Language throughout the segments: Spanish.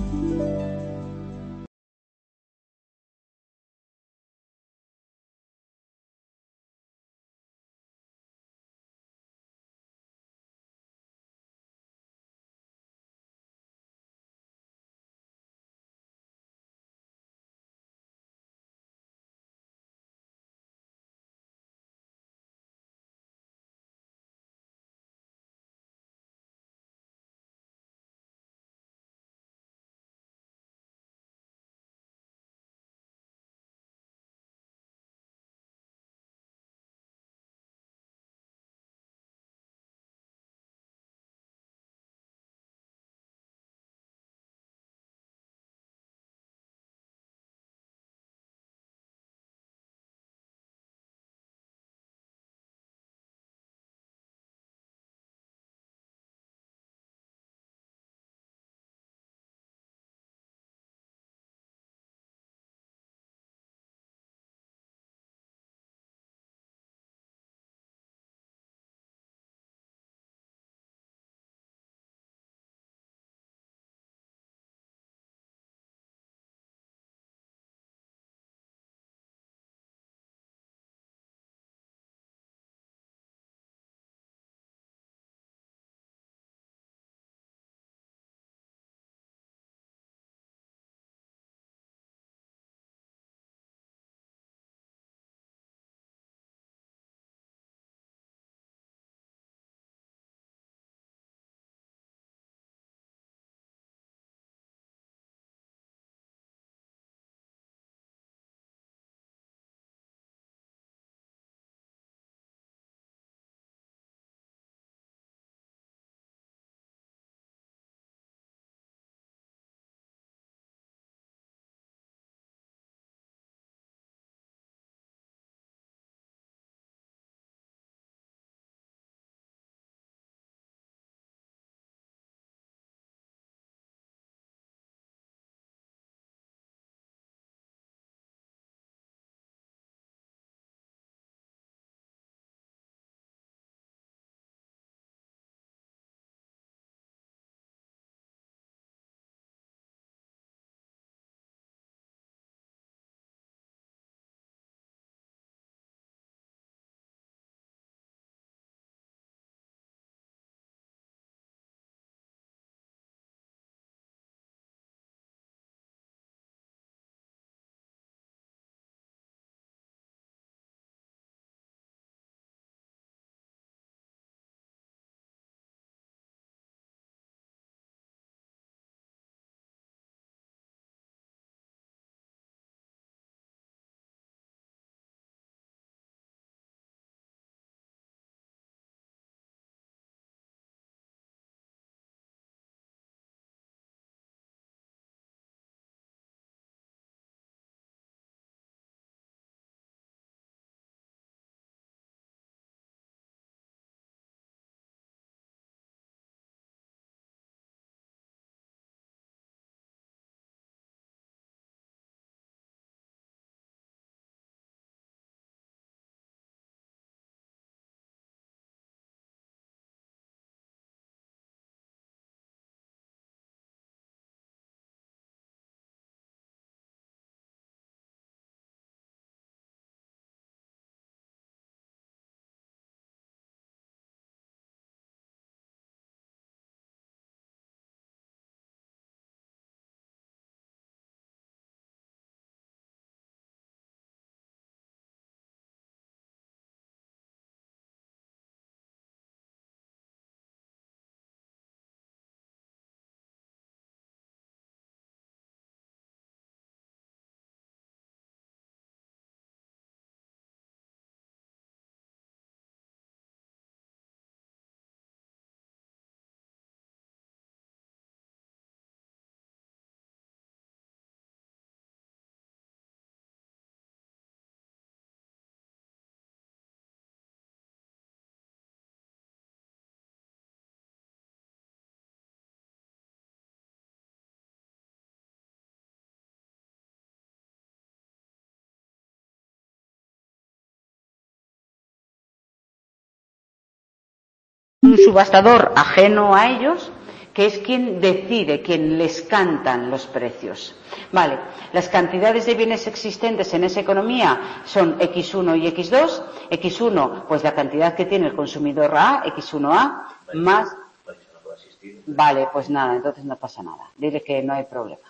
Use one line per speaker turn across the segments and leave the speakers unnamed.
Un subastador ajeno a ellos que es quien decide, quien les cantan los precios. Vale, las cantidades de bienes existentes en esa economía son X1 y X2. X1, pues la cantidad que tiene el consumidor A, X1A, más... Vale, pues nada, entonces no pasa nada. Dile que no hay problema.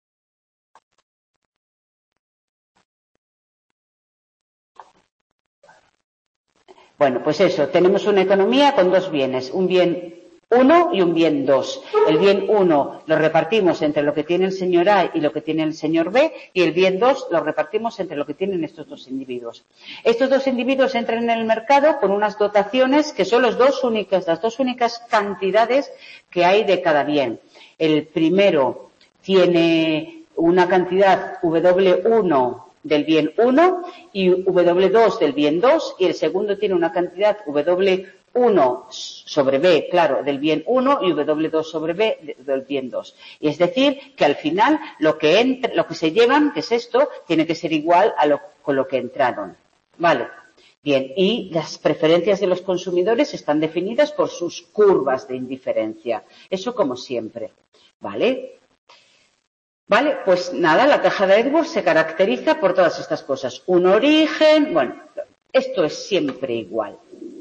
Bueno, pues eso, tenemos una economía con dos bienes, un bien 1 y un bien 2. El bien 1 lo repartimos entre lo que tiene el señor A y lo que tiene el señor B, y el bien 2 lo repartimos entre lo que tienen estos dos individuos. Estos dos individuos entran en el mercado con unas dotaciones que son las dos únicas cantidades que hay de cada bien. El primero tiene una cantidad W1 del bien 1 y W2 del bien 2, y el segundo tiene una cantidad W1 sobre B, claro, del bien 1 y W2 sobre B del bien 2. Y es decir, que al final lo que se llevan, que es esto, tiene que ser igual a con lo que entraron. Vale. Bien, y las preferencias de los consumidores están definidas por sus curvas de indiferencia. Eso como siempre. ¿Vale? Vale, pues nada, la caja de Edwards se caracteriza por todas estas cosas. Un origen, bueno, esto es siempre igual.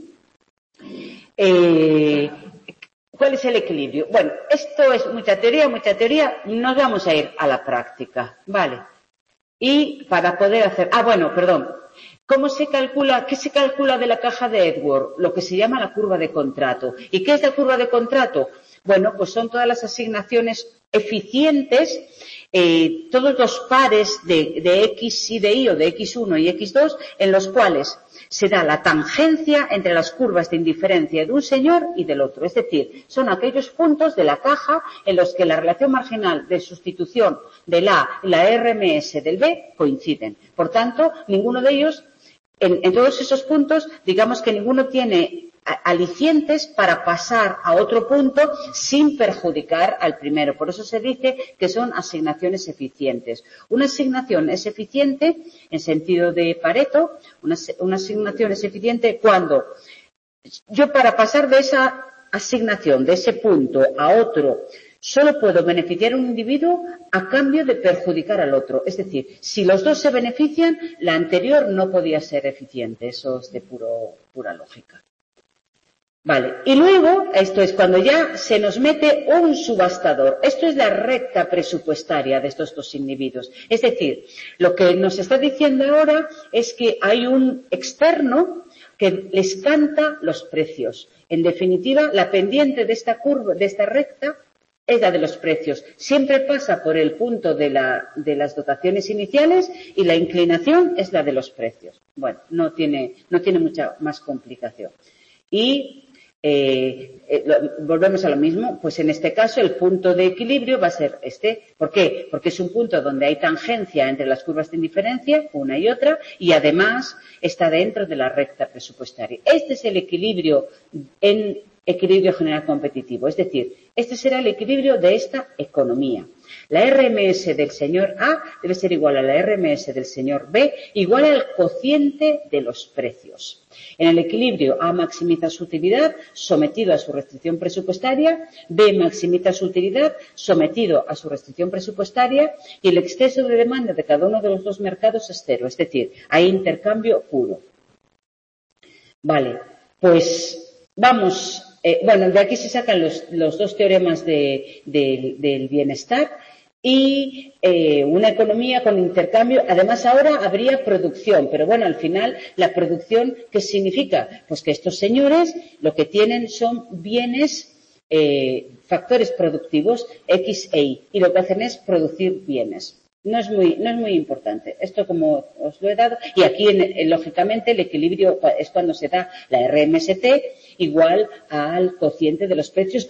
¿Cuál es el equilibrio? Bueno, esto es mucha teoría, nos vamos a ir a la práctica, ¿vale? Y para poder hacer... ¿Cómo se calcula? ¿Qué se calcula de la caja de Edwards? Lo que se llama la curva de contrato. ¿Y qué es la curva de contrato? Bueno, pues son todas las asignaciones eficientes, todos los pares de X y de Y o de X1 y X2 en los cuales se da la tangencia entre las curvas de indiferencia de un señor y del otro. Es decir, son aquellos puntos de la caja en los que la relación marginal de sustitución del A y la RMS del B coinciden. Por tanto, ninguno de ellos, en todos esos puntos, digamos que ninguno tiene alicientes para pasar a otro punto sin perjudicar al primero. Por eso se dice que son asignaciones eficientes. Una asignación es eficiente en sentido de Pareto. Una asignación es eficiente cuando yo, para pasar de esa asignación, de ese punto a otro, solo puedo beneficiar a un individuo a cambio de perjudicar al otro. Es decir, si los dos se benefician, la anterior no podía ser eficiente. Eso es de pura lógica. Vale, y luego, esto es cuando ya se nos mete un subastador. Esto es la recta presupuestaria de estos dos individuos. Es decir, lo que nos está diciendo ahora es que hay un externo que les canta los precios. En definitiva, la pendiente de esta curva, de esta recta, es la de los precios. Siempre pasa por el punto de las dotaciones iniciales y la inclinación es la de los precios. Bueno, no tiene mucha más complicación. Y volvemos a lo mismo, pues en este caso el punto de equilibrio va a ser este. ¿Por qué? Porque es un punto donde hay tangencia entre las curvas de indiferencia, una y otra, y además está dentro de la recta presupuestaria. Este es el equilibrio en equilibrio general competitivo, es decir, este será el equilibrio de esta economía. La RMS del señor A debe ser igual a la RMS del señor B, igual al cociente de los precios. En el equilibrio, A maximiza su utilidad sometido a su restricción presupuestaria, B maximiza su utilidad sometido a su restricción presupuestaria, y el exceso de demanda de cada uno de los dos mercados es cero, es decir, hay intercambio puro. Vale, pues vamos... de aquí se sacan los dos teoremas del bienestar y una economía con intercambio. Además, ahora habría producción, pero bueno, al final, la producción, ¿qué significa? Pues que estos señores lo que tienen son bienes, factores productivos X e Y, y lo que hacen es producir bienes. No es muy importante. Esto, como os lo he dado, y aquí lógicamente el equilibrio es cuando se da la RMST igual al cociente de los precios.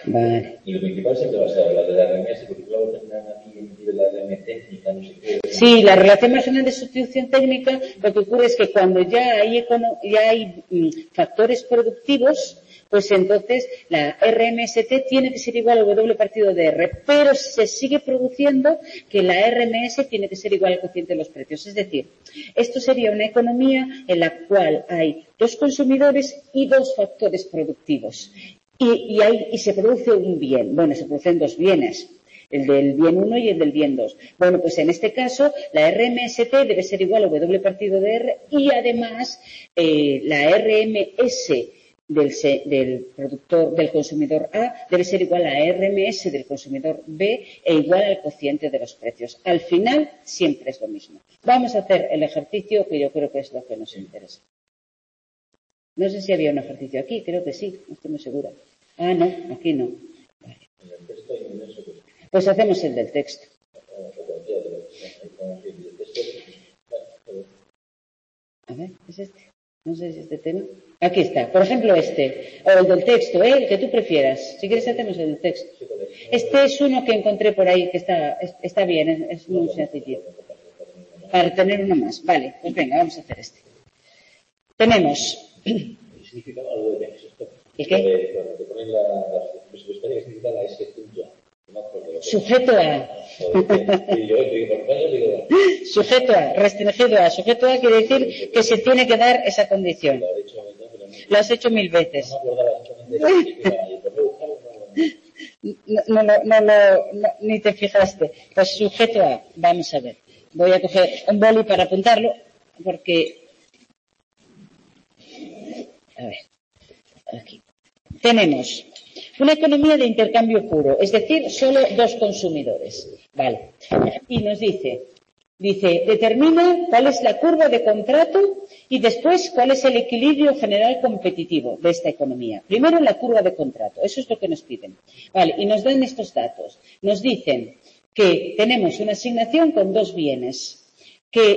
Vale.
Y lo principal siempre va a ser la de la RMS, porque luego tendrán aquí metido la RM técnica, no sé qué.
Sí, la relación marginal de sustitución técnica, lo que ocurre es que cuando ya hay factores productivos, pues entonces la RMST tiene que ser igual al W partido de R, pero se sigue produciendo que la RMS tiene que ser igual al cociente de los precios. Es decir, esto sería una economía en la cual hay dos consumidores y dos factores productivos. Y se produce un bien. Bueno, se producen dos bienes. El del bien 1 y el del bien 2. Bueno, pues en este caso la RMST debe ser igual a W partido de R y además la RMS del productor, del consumidor A debe ser igual a RMS del consumidor B e igual al cociente de los precios. Al final siempre es lo mismo. Vamos a hacer el ejercicio que yo creo que es lo que nos interesa. No sé si había un ejercicio aquí, creo que sí, no estoy muy segura. Ah, no, aquí no. Vale. Pues hacemos el del texto. A ver, ¿es este? No sé si este tema. Aquí está. Por ejemplo, este. O el del texto, el que tú prefieras. Si quieres, hacemos el del texto. Este es uno que encontré por ahí que está bien, es muy sencillo. Para tener uno más. Vale, pues venga, vamos a hacer este. Tenemos.
¿Significa algo de esto?
¿Y qué?
Cuando te ponen la presupuestaria, significa la S punto.
Sujeto a. Sujeto a, restringido a. Sujeto a quiere decir que se tiene que dar esa condición. Lo has hecho 1000 veces. No, ni te fijaste. Pues sujeto a. Vamos a ver. Voy a coger un boli para apuntarlo porque. A ver. Aquí. Tenemos una economía de intercambio puro, es decir, solo dos consumidores. Vale. Y nos dice, determina cuál es la curva de contrato y después cuál es el equilibrio general competitivo de esta economía. Primero la curva de contrato, eso es lo que nos piden. Vale, y nos dan estos datos. Nos dicen que tenemos una asignación con dos bienes, que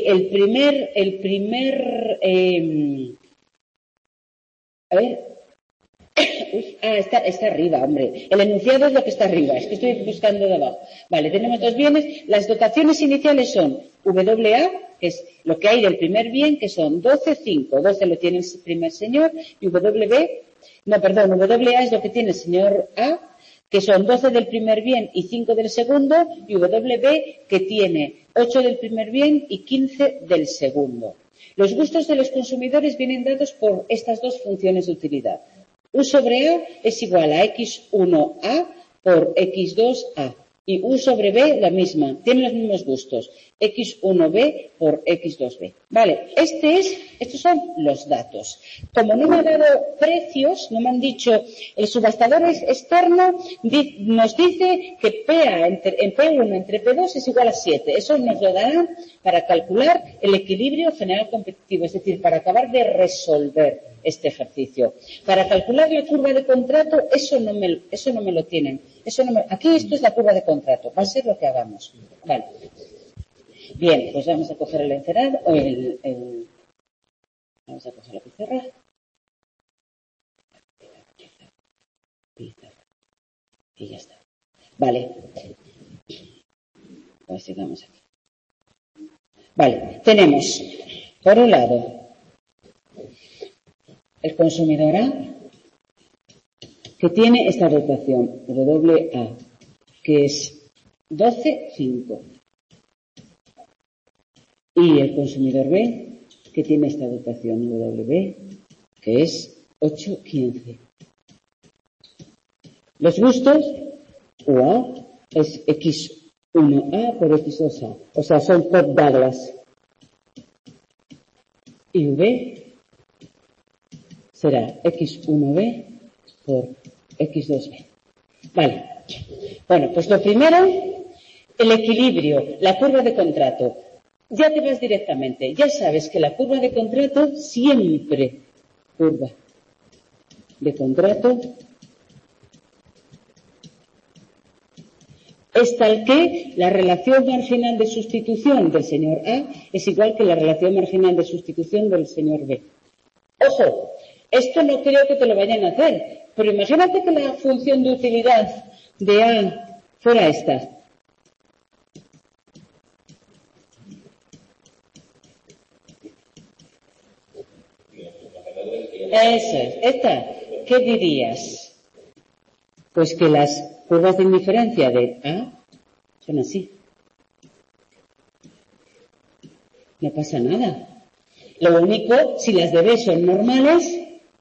está arriba, hombre. El enunciado es lo que está arriba. Es que estoy buscando de abajo. Vale, tenemos dos bienes. Las dotaciones iniciales son WA, que es lo que hay del primer bien, que son 12, 5. 12 lo tiene el primer señor. Y WA es lo que tiene el señor A, que son 12 del primer bien y 5 del segundo. Y WB, que tiene 8 del primer bien y 15 del segundo. Los gustos de los consumidores vienen dados por estas dos funciones de utilidad. U sobre A es igual a X1A por X2A. Y U sobre B la misma. Tienen los mismos gustos. X1B por X2B. Vale, estos son los datos. Como no me han dado precios, no me han dicho, el subastador externo nos dice que PA en P1 entre P2 es igual a 7. Eso nos lo darán para calcular el equilibrio general competitivo, es decir, para acabar de resolver este ejercicio. Para calcular la curva de contrato, eso no me lo tienen. Aquí esto es la curva de contrato. Va a ser lo que hagamos. Vale. Bien, pues vamos a coger el encerado, vamos a coger la pizarra. Y ya está. Vale. Pues sigamos aquí. Vale, tenemos, por un lado, el consumidor A, que tiene esta dotación, WA, que es 12, 5. Y el consumidor B, que tiene esta dotación, WB, que es 8, 15. Los gustos, UA, es X1A por X2A. O sea, son Cobb Douglas. Y V será X1B por X2B. Vale. Bueno, pues lo primero, el equilibrio, la curva de contrato. Ya te vas directamente. Ya sabes que la curva de contrato siempre, curva de contrato, es tal que la relación marginal de sustitución del señor A es igual que la relación marginal de sustitución del señor B. Ojo, esto no creo que te lo vayan a hacer, pero imagínate que la función de utilidad de A fuera esta. Eso es, esta. ¿Qué dirías? Pues que las curvas de indiferencia de A son así. No pasa nada. Lo único, si las de B son normales,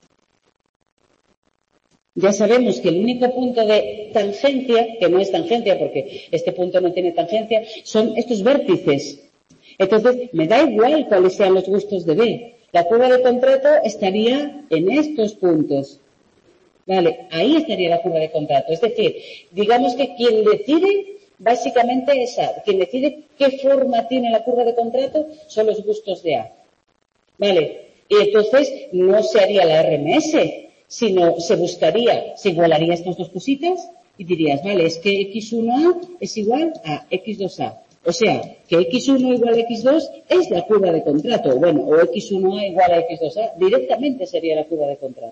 ya sabemos que el único punto de tangencia, que no es tangencia porque este punto no tiene tangencia, son estos vértices. Entonces, me da igual cuáles sean los gustos de B. La curva de contrato estaría en estos puntos. Vale, ahí estaría la curva de contrato. Es decir, digamos que quien decide, básicamente quien decide qué forma tiene la curva de contrato son los gustos de A. Vale, y entonces no se haría la RMS, sino se igualaría estas dos cositas y dirías, vale, es que X1A es igual a X2A. O sea, que X1 igual a X2 es la curva de contrato. Bueno, o X1A igual a X2A, directamente sería la curva de contrato.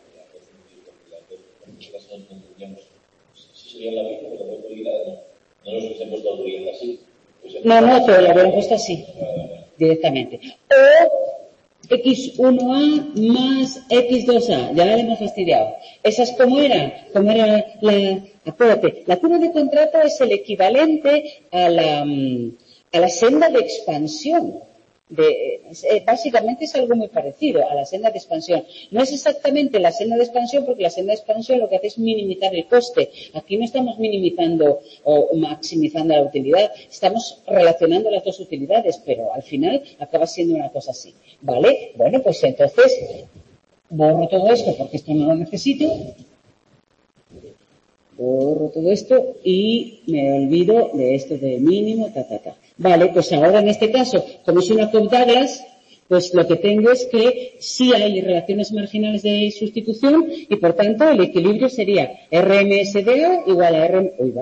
Si sería la misma, pero la autoridad no nos hubiesen puesto autoridad así.
No, pero la hubieran puesto así, directamente. O X1A más X2A, ya la hemos fastidiado. ¿Esas cómo eran? Acuérdate, la curva de contrato es el equivalente a la senda de expansión. Básicamente es algo muy parecido a la senda de expansión. No es exactamente la senda de expansión porque la senda de expansión lo que hace es minimizar el coste. Aquí no estamos minimizando o maximizando la utilidad, estamos relacionando las dos utilidades, pero al final acaba siendo una cosa así. ¿Vale? Bueno, pues entonces borro todo esto porque esto no lo necesito. Borro todo esto y me olvido de esto de mínimo, Vale, pues ahora en este caso, como es una Cobb-Douglas, pues lo que tengo es que sí hay relaciones marginales de sustitución y por tanto el equilibrio sería RMS de A igual a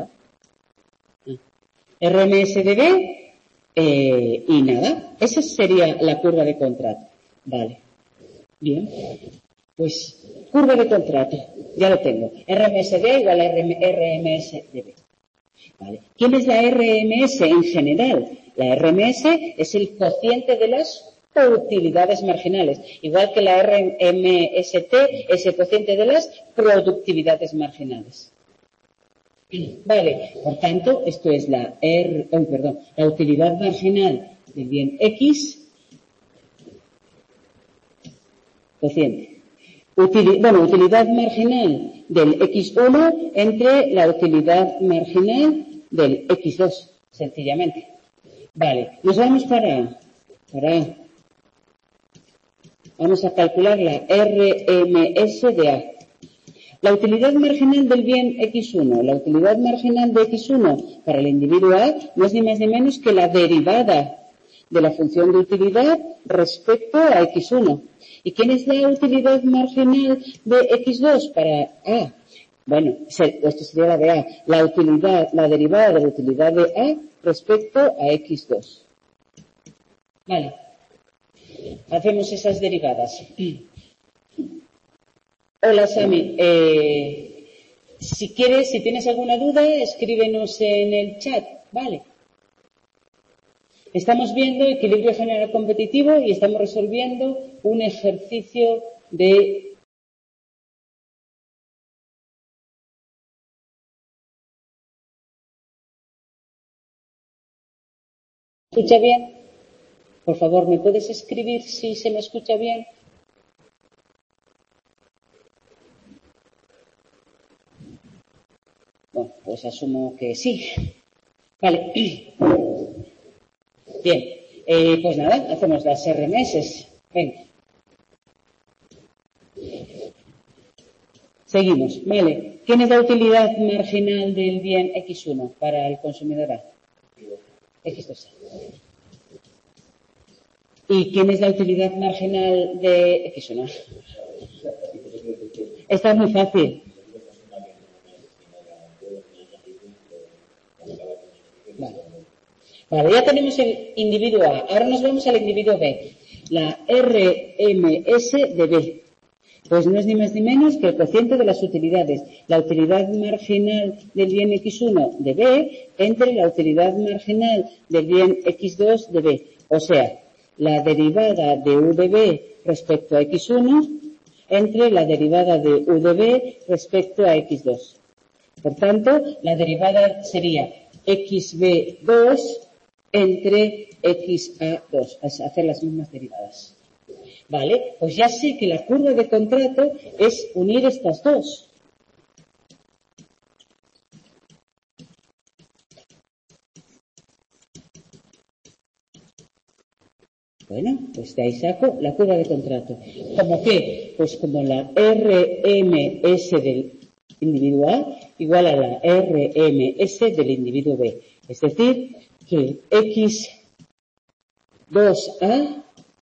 RMS de B y nada. Esa sería la curva de contrato. Vale. Bien. Pues curva de contrato. Ya lo tengo. RMS de A igual a RMS de B. ¿Vale? ¿Quién es la RMS en general? La RMS es el cociente de las utilidades marginales, igual que la RMST es el cociente de las productividades marginales. Vale, por tanto, esto es la utilidad marginal del bien X, cociente. Utilidad marginal del X1 entre la utilidad marginal del X2, sencillamente. Vale, nos vamos para A. Vamos a calcular la RMS de A. La utilidad marginal del bien X1, la utilidad marginal de X1 para el individuo A no es ni más ni menos que la derivada de la función de utilidad respecto a X1. ¿Y quién es la utilidad marginal de X2 para A? Bueno, esto sería la de A. La derivada de la utilidad de A respecto a X2. Vale. Hacemos esas derivadas. Hola, Sami. Si tienes alguna duda, escríbenos en el chat. Vale. Estamos viendo equilibrio general competitivo y estamos resolviendo un ejercicio de ¿Me escucha bien? Por favor, ¿me puedes escribir si se me escucha bien? Bueno, pues asumo que sí. Vale. Bien. Pues nada, hacemos las RMS. Venga. Seguimos. Vale. ¿Quién es la utilidad marginal del bien X1 para el consumidor A? X2. ¿Y quién es la utilidad marginal de X1? Esta es muy fácil. Vale, ya tenemos el individuo A. Ahora nos vamos al individuo B. La RMS de B. Pues no es ni más ni menos que el cociente de las utilidades. La utilidad marginal del bien x1 de B entre la utilidad marginal del bien x2 de B. O sea, la derivada de u de B respecto a x1 entre la derivada de u de B respecto a x2. Por tanto, la derivada sería xb2 entre xa2, es hacer las mismas derivadas. Vale, pues ya sé que la curva de contrato es unir estas dos. Bueno, pues de ahí saco la curva de contrato. ¿Cómo qué? Pues como la RMS del individuo A igual a la RMS del individuo B. Es decir, que X2A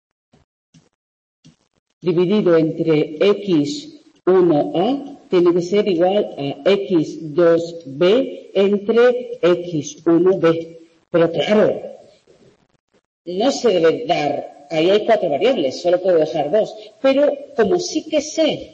dividido entre X1A tiene que ser igual a X2B entre X1B. Pero claro, no se debe dar, ahí hay 4 variables, solo puedo dejar 2. Pero como sí que sé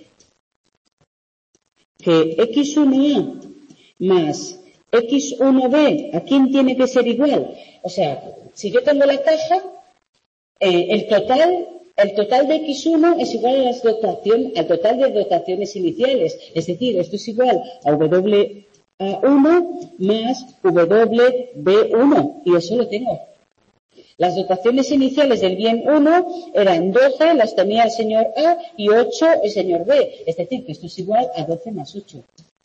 que X1A más X1B, ¿a quién tiene que ser igual? O sea, si yo tengo la caja, el total de X1 es igual al total de dotaciones iniciales. Es decir, esto es igual a WA1 más WB1. Y eso lo tengo. Las dotaciones iniciales del bien 1 eran 12, las tenía el señor A, y 8 el señor B. Es decir, que esto es igual a 12 más 8.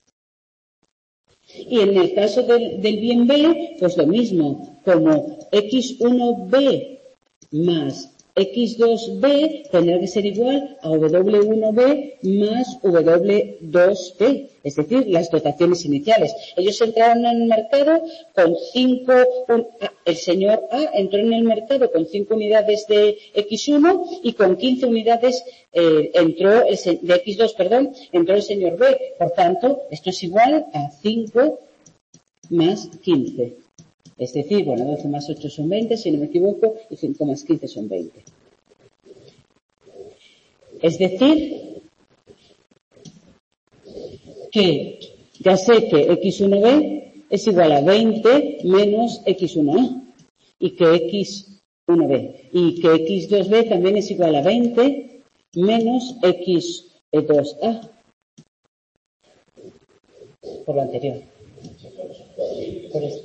Y en el caso del bien B, pues lo mismo. Como X1B más X2B tendrá que ser igual a W1B más W2B, es decir, las dotaciones iniciales. Ellos entraron en el mercado con 5, el señor A entró en el mercado con 5 unidades de X1 y con 15 unidades de X2, entró el señor B. Por tanto, esto es igual a 5 más 15. Es decir, 12 más 8 son 20, si no me equivoco, y 5 más 15 son 20. Es decir, que ya sé que X1B es igual a 20 menos X1A, y que X1B, y que X2B también es igual a 20 menos X2A, por lo anterior. Por esto.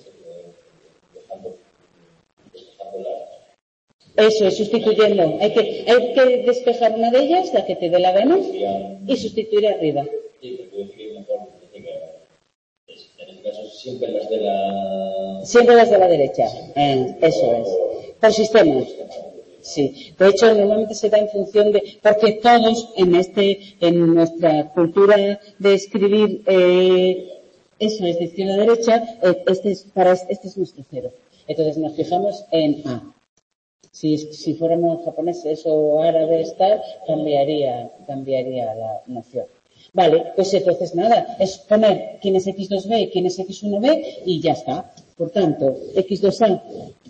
Eso es, sustituyendo. Hay que despejar una de ellas, la que te dé la gana, y sustituir arriba.
Sí, pero mejor en este caso siempre las de la...
Siempre las de la derecha. Eso es. Por sistema. Sí. De hecho, normalmente se da en función de... Porque todos en nuestra cultura de escribir, eso es de izquierda a derecha, este es nuestro cero. Entonces nos fijamos en A. Si fuéramos japoneses o árabes, cambiaría la noción. Vale, pues entonces nada, es poner quién es X2B y quién es X1B y ya está. Por tanto, X2A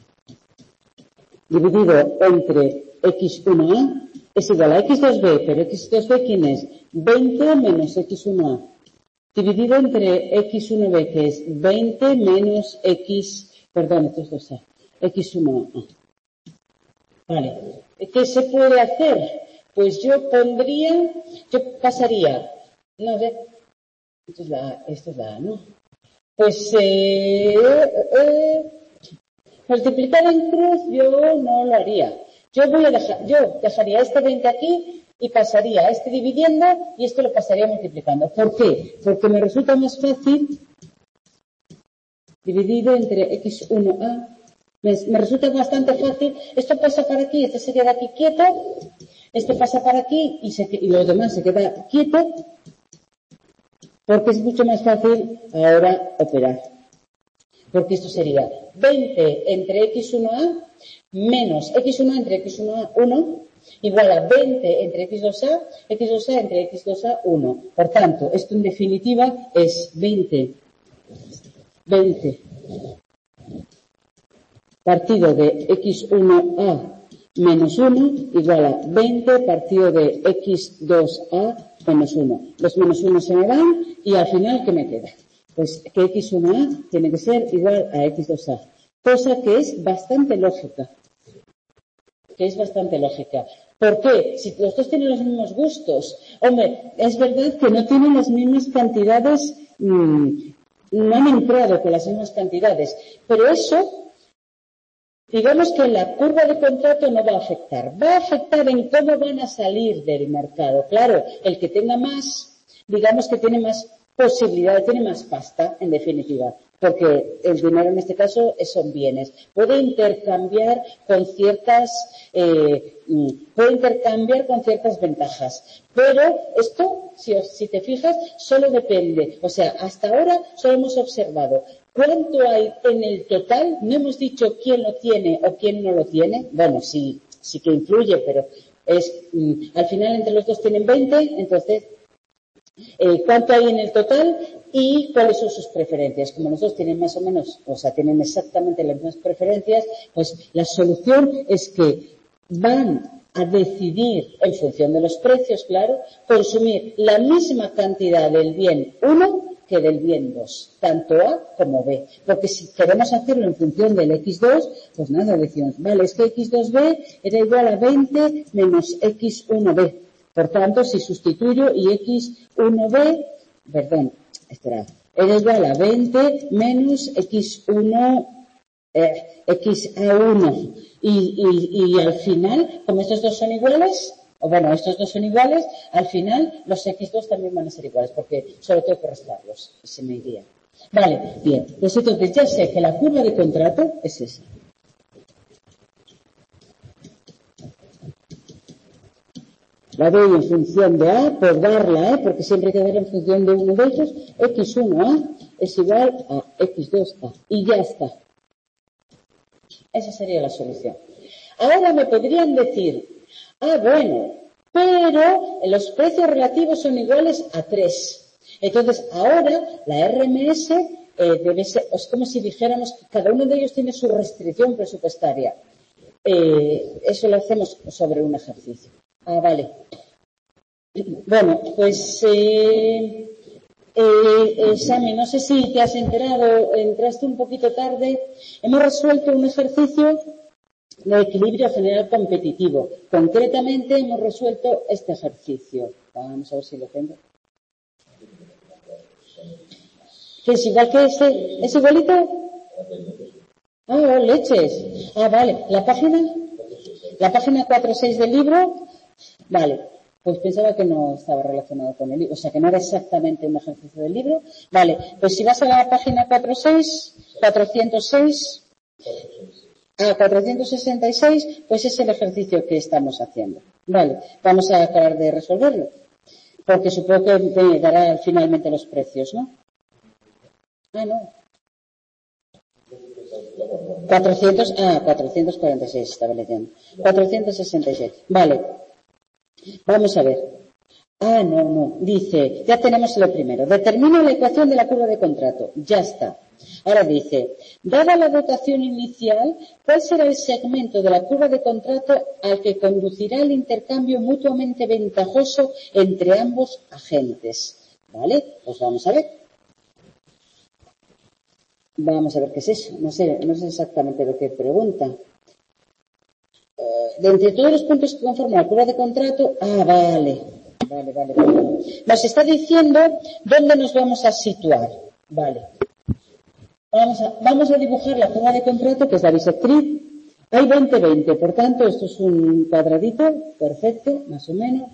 dividido entre X1A es igual a X2B, pero X2B ¿quién es? 20 menos X1A. Dividido entre X1B, que es 20 menos X2A, X1A. Vale. ¿Qué se puede hacer? Pues yo pasaría, no sé, esto es la A, ¿no? Pues, multiplicar en cruz yo no lo haría. Yo dejaría este 20 aquí y pasaría este dividiendo y esto lo pasaría multiplicando. ¿Por qué? Porque me resulta más fácil dividido entre X1A. Me resulta bastante fácil. Esto pasa para aquí, este se queda aquí quieto, este pasa para aquí y lo demás se queda quieto, porque es mucho más fácil ahora operar. Porque esto sería 20 entre X1A menos X1A entre X1A1 igual a 20 entre X2A entre X2A1. Por tanto, esto en definitiva es 20 partido de X1A menos 1 igual a 20 partido de x2a menos 1. Los menos 1 se me van y al final, ¿qué me queda? Pues que x1a tiene que ser igual a x2a. Cosa que es bastante lógica. ¿Por qué? Si los dos tienen los mismos gustos. Hombre, es verdad que no tienen las mismas cantidades, no han entrado con las mismas cantidades. Pero eso, digamos que la curva de contrato no va a afectar. Va a afectar en cómo van a salir del mercado. Claro, el que tenga más, digamos que tiene más posibilidades, tiene más pasta, en definitiva. Porque el dinero en este caso son bienes. Puede intercambiar con ciertas ventajas. Pero esto, si te fijas, solo depende. O sea, hasta ahora solo hemos observado cuánto hay en el total. No hemos dicho quién lo tiene o quién no lo tiene. Bueno, sí que influye, pero al final entre los dos tienen 20, entonces cuánto hay en el total y cuáles son sus preferencias. Como los dos tienen más o menos, o sea, tienen exactamente las mismas preferencias, pues la solución es que van a decidir, en función de los precios, claro, consumir la misma cantidad del bien 1 que del bien 2, tanto A como B. Porque si queremos hacerlo en función del X2, pues nada, decimos, vale, es que X2B era igual a 20 menos X1B. Por tanto, si sustituyo y X1B, era igual a 20 menos X1, XA1. Y al final, como estos dos son iguales, al final los X2 también van a ser iguales, porque solo tengo que restarlos, y se me iría. Vale, bien. Pues entonces ya sé que la curva de contrato es esa. La doy en función de A por darla, porque siempre hay que dar en función de uno de ellos. X1A es igual a X2A. Y ya está. Esa sería la solución. Ahora me podrían decir, bueno, pero los precios relativos son iguales a 3. Entonces, ahora la RMS debe ser, es como si dijéramos que cada uno de ellos tiene su restricción presupuestaria. Eso lo hacemos sobre un ejercicio. Vale. Bueno, pues Sami, no sé si te has enterado, entraste un poquito tarde. Hemos resuelto un ejercicio de equilibrio general competitivo. Concretamente hemos resuelto este ejercicio. Vamos a ver si lo tengo. ¿Que es igual que ese? ¿Es igualito? Leches. Vale. ¿La página 4.6 del libro? Vale. Pues pensaba que no estaba relacionado con el libro, o sea, que no era exactamente un ejercicio del libro. Vale, pues si vas a la página 466, pues es el ejercicio que estamos haciendo. Vale, vamos a acabar de resolverlo, porque supongo que me dará finalmente los precios, ¿no? No. 446 estaba leyendo. 466. Vale. Vamos a ver. No. Dice, ya tenemos lo primero. Determina la ecuación de la curva de contrato. Ya está. Ahora dice, dada la dotación inicial, ¿cuál será el segmento de la curva de contrato al que conducirá el intercambio mutuamente ventajoso entre ambos agentes? ¿Vale? Pues vamos a ver. Vamos a ver qué es eso. No sé exactamente lo que pregunta. De entre todos los puntos que conforman la curva de contrato, vale. Nos está diciendo dónde nos vamos a situar. Vale. Vamos a dibujar la curva de contrato, que es la bisectriz. Hay 20-20, por tanto, esto es un cuadradito, perfecto, más o menos.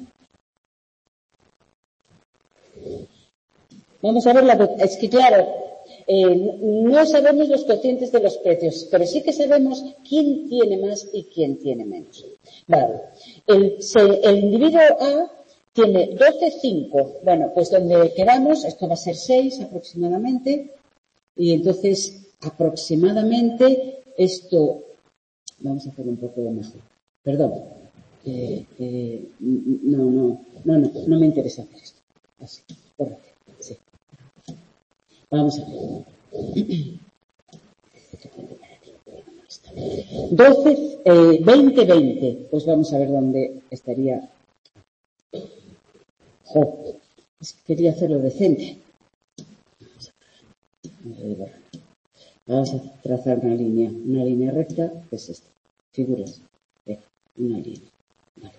Vamos a ver es que claro, no sabemos los cocientes de los precios, pero sí que sabemos quién tiene más y quién tiene menos. Vale. El individuo A tiene 12,5. Bueno, pues donde quedamos, esto va a ser 6 aproximadamente, y entonces aproximadamente esto, vamos a hacer un poco de mejor. Perdón. No me interesa hacer esto. Así, correcto. Sí. Vamos a ver. 12 20, 20. Pues vamos a ver dónde estaría. Es que quería hacerlo decente. Vamos a trazar una línea recta, que es esta. Figuras. Una línea. Vale.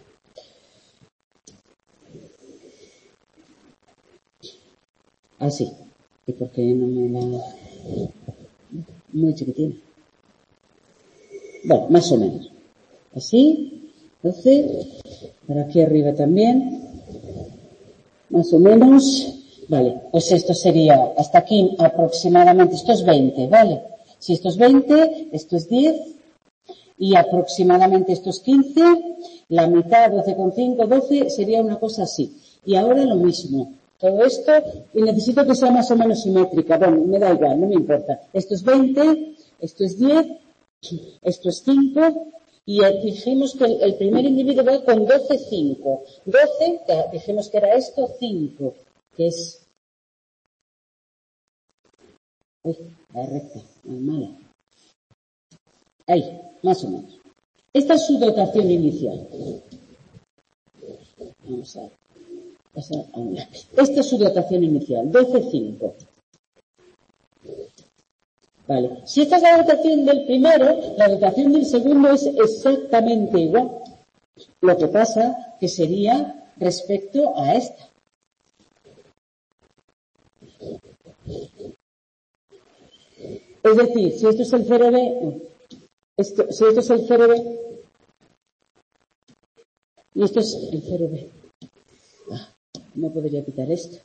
Así. ¿Y por qué no me la...? Muy chiquitina. Bueno, más o menos. Así. 12. Para aquí arriba también. Más o menos. Vale, pues esto sería hasta aquí aproximadamente. Esto es 20, ¿vale? Si esto es 20, esto es 10. Y aproximadamente esto es 15. La mitad, 12,5, 12, sería una cosa así. Y ahora lo mismo. Todo esto, y necesito que sea más o menos simétrica. Bueno, me da igual, no me importa. Esto es 20, esto es 10, esto es 5, y dijimos que el primer individuo va con 12, 5. 12, dijimos que era esto, 5, que es... Uy, la recta, muy mala. Ahí, más o menos. Esta es su dotación inicial. Vamos a pasar a un lápiz. Esta es su dotación inicial, 12, 5. Vale. Si esta es la dotación del primero, la dotación del segundo es exactamente igual. Lo que pasa que sería respecto a esta. Es decir, si esto es el 0B, si esto es el 0B, y esto es el 0B. No podría quitar esto.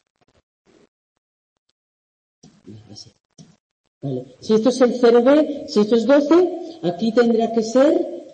Así. Vale. Si esto es el 0B, si esto es 12, aquí tendrá que ser,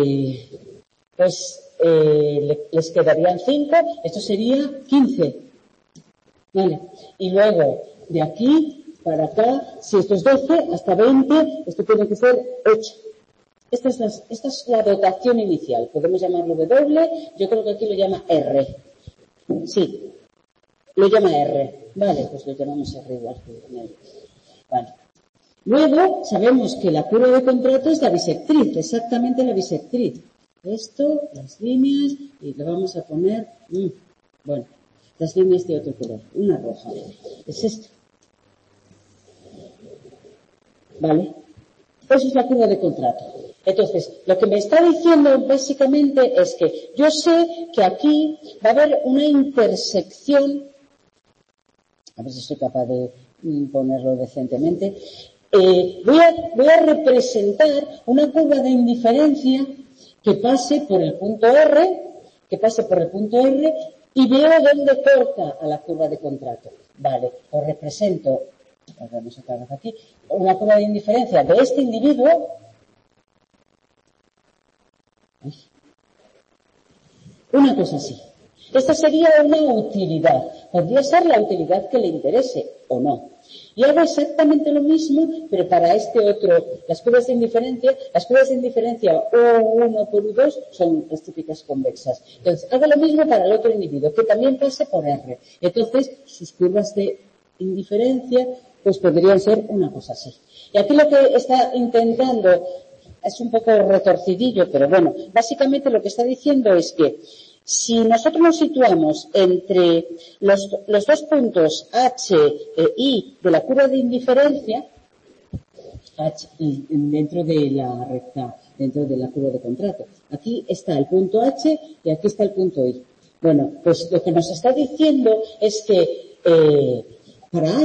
les quedarían 5, esto sería 15. Vale. Y luego, de aquí para acá, si esto es 12, hasta 20, esto tiene que ser 8. Esta es la dotación inicial. Podemos llamarlo W, yo creo que aquí lo llama R. Sí, lo llama R. Vale, pues lo llamamos R igual. Vale. Luego, sabemos que la curva de contrato es la bisectriz, exactamente la bisectriz. Esto, las líneas, y le vamos a poner, bueno, las líneas de otro color, una roja. Es esto. ¿Vale? Eso es la curva de contrato. Entonces, lo que me está diciendo básicamente es que yo sé que aquí va a haber una intersección, a ver si soy capaz de ponerlo decentemente, voy a representar una curva de indiferencia que pase por el punto R, y veo dónde corta a la curva de contrato. Vale, os represento, vamos a acabar aquí, una curva de indiferencia de este individuo. Una cosa así. Esta sería una utilidad. Podría ser la utilidad que le interese o no. Y hago exactamente lo mismo, pero para este otro. Las curvas de indiferencia U1 por U2 son las típicas convexas. Entonces, hago lo mismo para el otro individuo, que también pase por R. Entonces, sus curvas de indiferencia, pues podrían ser una cosa así. Y aquí lo que está intentando es un poco retorcidillo, pero bueno, básicamente lo que está diciendo es que si nosotros nos situamos entre los dos puntos H e I de la curva de indiferencia, H dentro de la recta, dentro de la curva de contrato, aquí está el punto H y aquí está el punto I. Bueno, pues lo que nos está diciendo es que para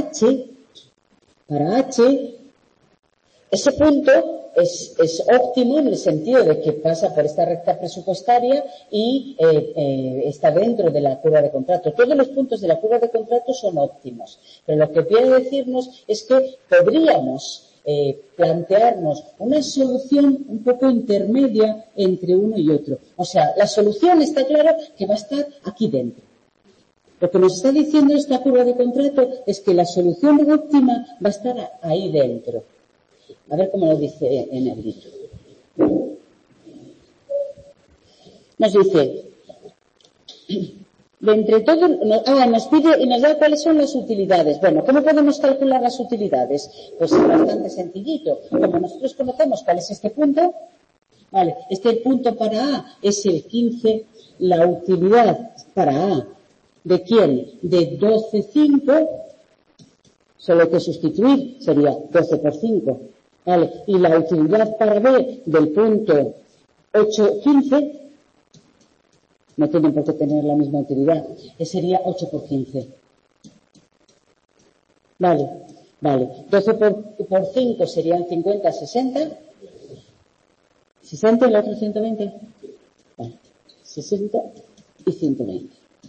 H, ese punto es óptimo en el sentido de que pasa por esta recta presupuestaria y está dentro de la curva de contrato. Todos los puntos de la curva de contrato son óptimos, pero lo que quiere decirnos es que podríamos plantearnos una solución un poco intermedia entre uno y otro. O sea, la solución está claro que va a estar aquí dentro. Lo que nos está diciendo esta curva de contrato es que la solución óptima va a estar ahí dentro. A ver cómo lo dice en el libro. Nos dice, de entre todo, nos pide y nos da cuáles son las utilidades. Bueno, ¿cómo podemos calcular las utilidades? Pues es bastante sencillito. Como nosotros conocemos cuál es este punto,
Vale, este punto para A es el 15, la utilidad para A, ¿de quién? De 12,5, solo hay que sustituir, sería 12 por 5, ¿vale? Y la utilidad para B del punto 8,15, no tienen por qué tener la misma utilidad, sería 8 por 15. Vale, 12 por 5 serían 50, 60. 60 y la otra 120. Vale, 60 y 120.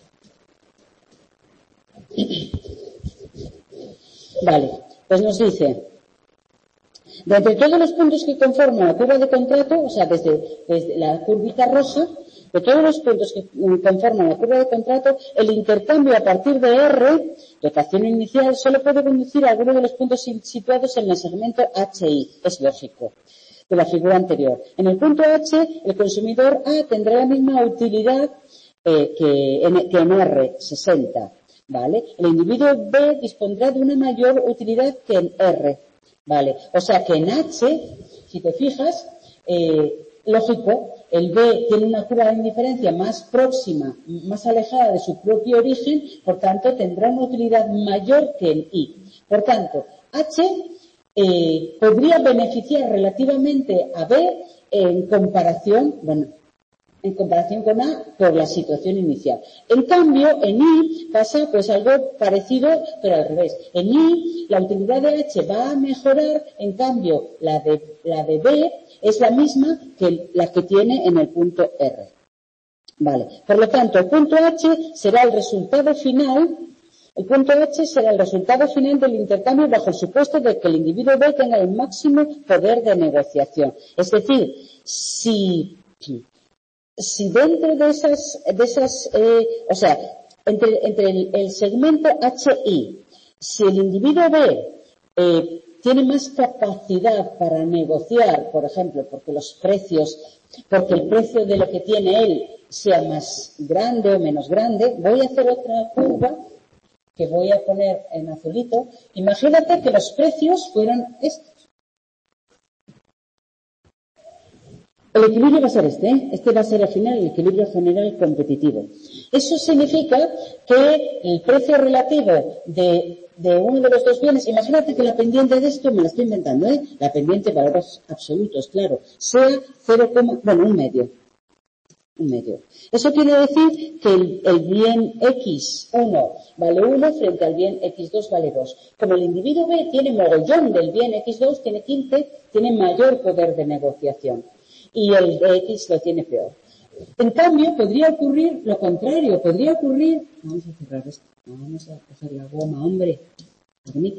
Vale, pues nos dice, de entre todos los puntos que conforman la curva de contrato, o sea, desde la curvita rosa, de todos los puntos que conforman la curva de contrato, el intercambio a partir de R, rotación inicial, solo puede conducir a alguno de los puntos situados en el segmento HI, es lógico, de la figura anterior. En el punto H, el consumidor A tendrá la misma utilidad que en R, 60, ¿vale? El individuo B dispondrá de una mayor utilidad que en R, ¿vale? O sea que en H, si te fijas, lógico, el B tiene una curva de indiferencia más próxima, más alejada de su propio origen, por tanto tendrá una utilidad mayor que en I. Por tanto, H podría beneficiar relativamente a B en comparación con A por la situación inicial. En cambio, en I pasa pues algo parecido, pero al revés. En I, la utilidad de H va a mejorar, en cambio, la de B es la misma que la que tiene en el punto R. Vale. Por lo tanto, el punto H será el resultado final. El punto H será el resultado final del intercambio bajo el supuesto de que el individuo B tenga el máximo poder de negociación. Es decir, si dentro de esas, o sea, entre el segmento HI, si el individuo B tiene más capacidad para negociar, por ejemplo, porque el precio de lo que tiene él sea más grande o menos grande, voy a hacer otra curva que voy a poner en azulito. Imagínate que los precios fueran estos. El equilibrio va a ser este va a ser al final el equilibrio general competitivo. Eso significa que el precio relativo de uno de los dos bienes, imagínate que la pendiente de esto, me la estoy inventando, la pendiente valores absolutos, claro, sea 0, un medio. Eso quiere decir que el bien X1 vale 1 frente al bien X2 vale 2. Como el individuo B tiene mogollón del bien X2, tiene 15, tiene mayor poder de negociación. Y el de X lo tiene peor. En cambio, podría ocurrir lo contrario. Vamos a cerrar esto. Vamos a coger la goma, hombre. Bonita.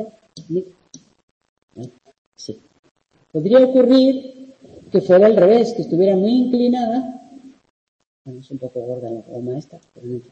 Sí. Podría ocurrir que fuera al revés, que estuviera muy inclinada. Bueno, es un poco gorda la goma esta, pero no.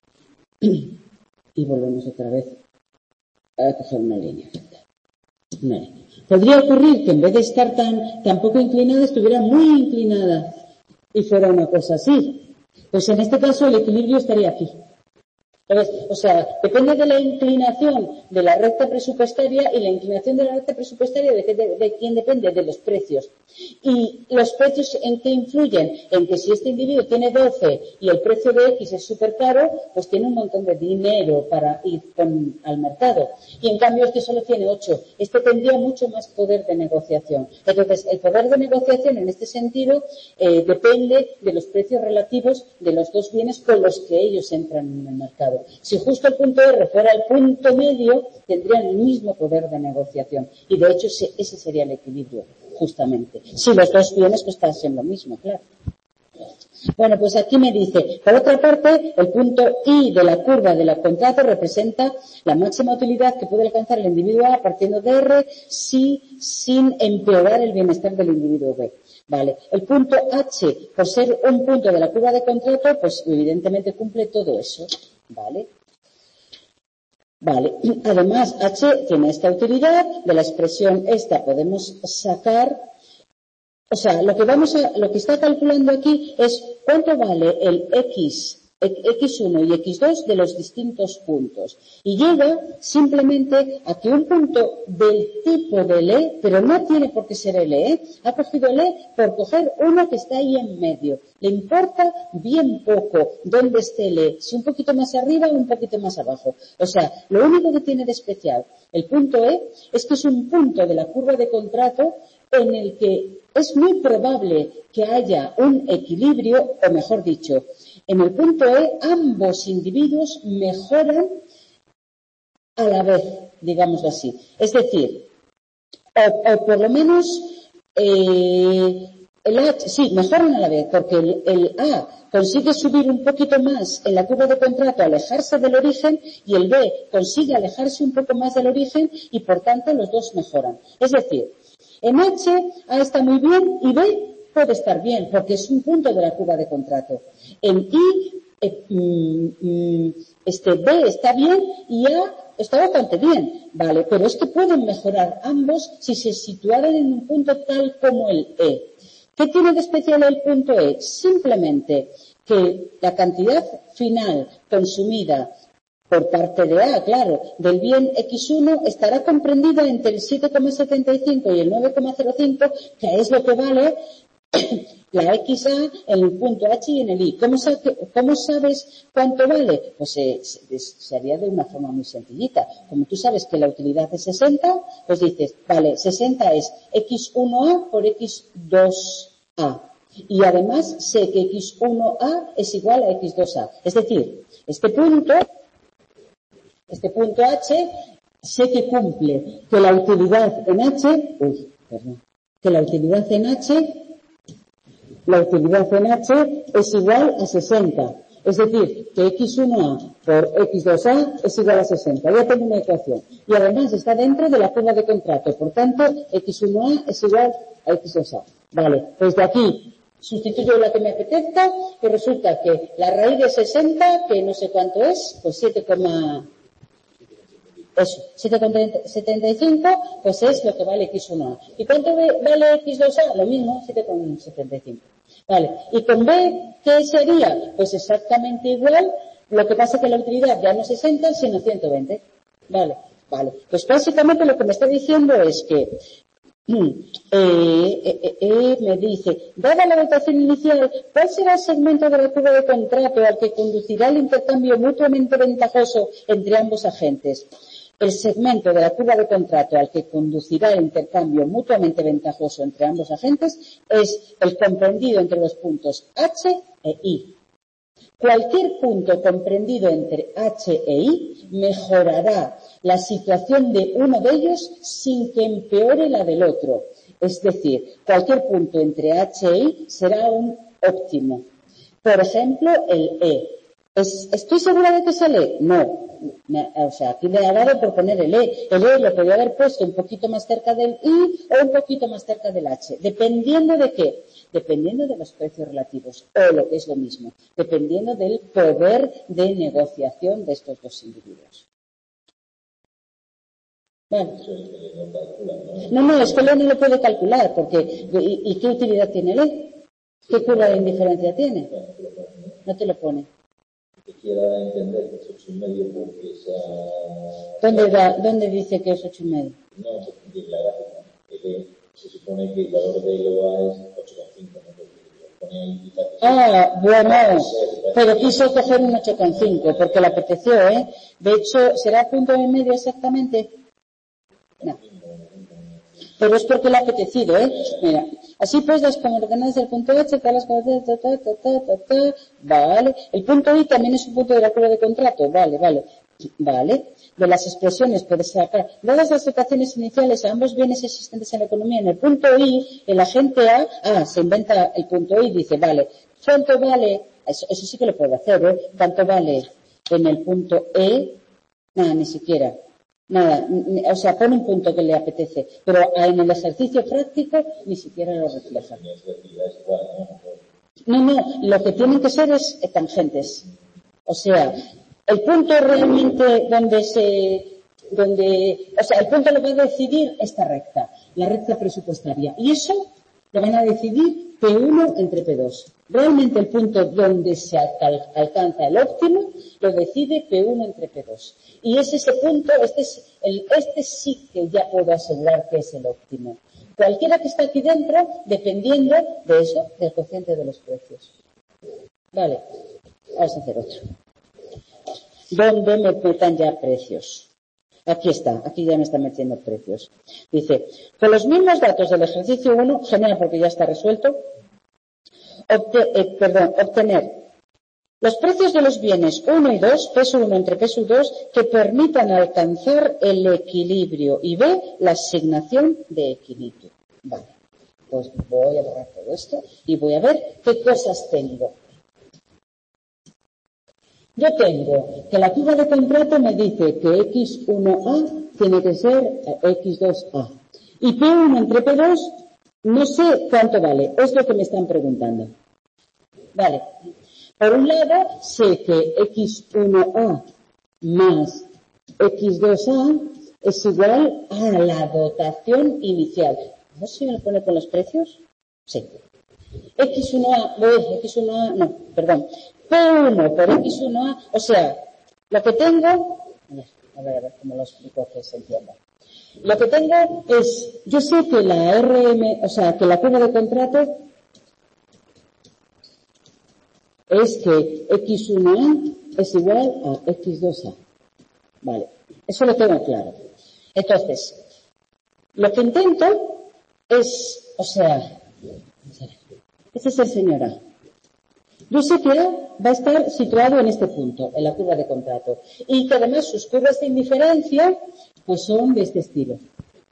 Y volvemos otra vez a coger una línea. Podría ocurrir que en vez de estar tan poco inclinada, estuviera muy inclinada y fuera una cosa así. Pues en este caso el equilibrio estaría aquí. O sea, depende de la inclinación de la recta presupuestaria, y la inclinación de la recta presupuestaria de quién depende, de los precios. Y los precios en qué influyen, en que si este individuo tiene 12 y el precio de X es súper caro, pues tiene un montón de dinero para ir al mercado. Y en cambio este solo tiene 8. Este tendría mucho más poder de negociación. Entonces, el poder de negociación en este sentido depende de los precios relativos de los dos bienes con los que ellos entran en el mercado. Si justo el punto R fuera el punto medio, tendrían el mismo poder de negociación. Y de hecho ese sería el equilibrio, justamente. Si los dos bienes costasen lo mismo, claro. Bueno, pues aquí me dice, por otra parte, el punto I de la curva del contrato representa la máxima utilidad que puede alcanzar el individuo A partiendo de R sin empeorar el bienestar del individuo B. Vale. El punto H, por ser un punto de la curva de contrato, pues evidentemente cumple todo eso. Vale. Además, H tiene esta utilidad. De la expresión esta podemos sacar, o sea, lo que está calculando aquí es cuánto vale el X X1 y X2 de los distintos puntos. Y llega simplemente a que un punto del tipo del E, pero no tiene por qué ser el E, ha cogido el E por coger uno que está ahí en medio. Le importa bien poco dónde esté el E, si un poquito más arriba o un poquito más abajo. O sea, lo único que tiene de especial el punto E es que es un punto de la curva de contrato en el que es muy probable que haya un equilibrio, o mejor dicho, en el punto E ambos individuos mejoran a la vez, digámoslo así. Es decir, o por lo menos el A, sí, mejoran a la vez, porque el A consigue subir un poquito más en la curva de contrato, alejarse del origen, y el B consigue alejarse un poco más del origen, y por tanto los dos mejoran. Es decir, en H A está muy bien y B puede estar bien, porque es un punto de la curva de contrato. En I, B está bien y A está bastante bien, ¿vale? Pero es que pueden mejorar ambos si se situaran en un punto tal como el E. ¿Qué tiene de especial el punto E? Simplemente que la cantidad final consumida por parte de A, claro, del bien X1 estará comprendida entre el 7,75 y el 9,05, que es lo que vale la XA en el punto H y en el I. ¿Cómo sabes cuánto vale? Pues se haría de una forma muy sencillita. Como tú sabes que la utilidad es 60, pues dices, vale, 60 es X1A por X2A. Y además sé que X1A es igual a X2A. Es decir, este punto H sé que cumple que la utilidad en H, la utilidad en H es igual a 60. Es decir, que X1A por X2A es igual a 60. Ya tengo una ecuación. Y además está dentro de la curva de contrato. Por tanto, X1A es igual a X2A. Vale, pues de aquí sustituyo la que me apetezca, que resulta que la raíz de 60, que no sé cuánto es, pues 7,75, pues es lo que vale X1A. ¿Y cuánto vale X2A? Lo mismo, 7,75. Vale. ¿Y con B qué sería? Pues exactamente igual, lo que pasa que la utilidad ya no es 60, sino 120. Vale. Pues básicamente lo que me está diciendo es que me dice, dada la dotación inicial, ¿cuál será el segmento de la curva de contrato al que conducirá el intercambio mutuamente ventajoso entre ambos agentes? El segmento de la curva de contrato al que conducirá el intercambio mutuamente ventajoso entre ambos agentes es el comprendido entre los puntos H e I. Cualquier punto comprendido entre H e I mejorará la situación de uno de ellos sin que empeore la del otro. Es decir, cualquier punto entre H e I será un óptimo. Por ejemplo, el E. ¿Estoy segura de que es el E? No. O sea, aquí le ha dado por poner el E. El E lo podría haber puesto un poquito más cerca del I o un poquito más cerca del H. ¿Dependiendo de qué? Dependiendo de los precios relativos, o lo que es lo mismo, dependiendo del poder de negociación de estos dos individuos. Vale. No, es que el E no lo puede calcular, porque ¿y qué utilidad tiene el E? ¿Qué curva de indiferencia tiene? No te lo pone.
Que quiera entender que es 8,5 porque sea...
¿Dónde dice que es 8,5?
No, porque la gráfica. Se supone que el valor de LOA es 8,5, ¿no?
Bueno, pero quiso coger un 8,5 porque le apeteció, ¿eh? De hecho, ¿será punto en medio exactamente? No. Pero es porque le ha apetecido, ¿eh? Mira, así pues las coordenadas del punto H, todas las coordenadas, vale. El punto I también es un punto de la curva de contrato, vale. De las expresiones puedes sacar, dadas las situaciones iniciales a ambos bienes existentes en la economía, en el punto I, el agente A, se inventa el punto I, dice, vale, ¿cuánto vale? Eso sí que lo puede hacer, ¿eh? ¿Cuánto vale en el punto E? Nada, ni siquiera. Nada, o sea, pone un punto que le apetece, pero en el ejercicio práctico ni siquiera lo refleja. No, lo que tienen que ser es tangentes. O sea, el punto realmente el punto lo va a decidir esta recta, la recta presupuestaria. Y eso lo van a decidir P1 entre P2. Realmente el punto donde se alcanza el óptimo lo decide P1 entre P2. Y es ese punto, este sí que ya puedo asegurar que es el óptimo. Cualquiera que está aquí dentro, dependiendo de eso, del cociente de los precios. Vale, vamos a hacer otro. ¿Dónde me metan ya precios? Aquí está, aquí ya me están metiendo precios. Dice, con los mismos datos del ejercicio 1, genial porque ya está resuelto, obtener los precios de los bienes 1 y 2, peso 1 entre peso 2, que permitan alcanzar el equilibrio y B, la asignación de equilibrio. Vale, pues voy a borrar todo esto y voy a ver qué cosas tengo. Yo tengo que la curva de contrato me dice que X1A tiene que ser X2A. Y P1 entre P2, no sé cuánto vale. Es lo que me están preguntando. Vale. Por un lado, sé que X1A más X2A es igual a la dotación inicial. ¿No sé si me lo pone con los precios? Sí. X1A, no, perdón. P1 por X1A, o sea, lo que tengo, a ver cómo lo explico que se entienda. Lo que tengo es, yo sé que la RM, o sea, que la curva de contrato es que X1A es igual a X2A. Vale, eso lo tengo claro. Entonces, lo que intento es, o sea, este es el señor A. Yo sé que A va a estar situado en este punto, en la curva de contrato, y que además sus curvas de indiferencia pues son de este estilo.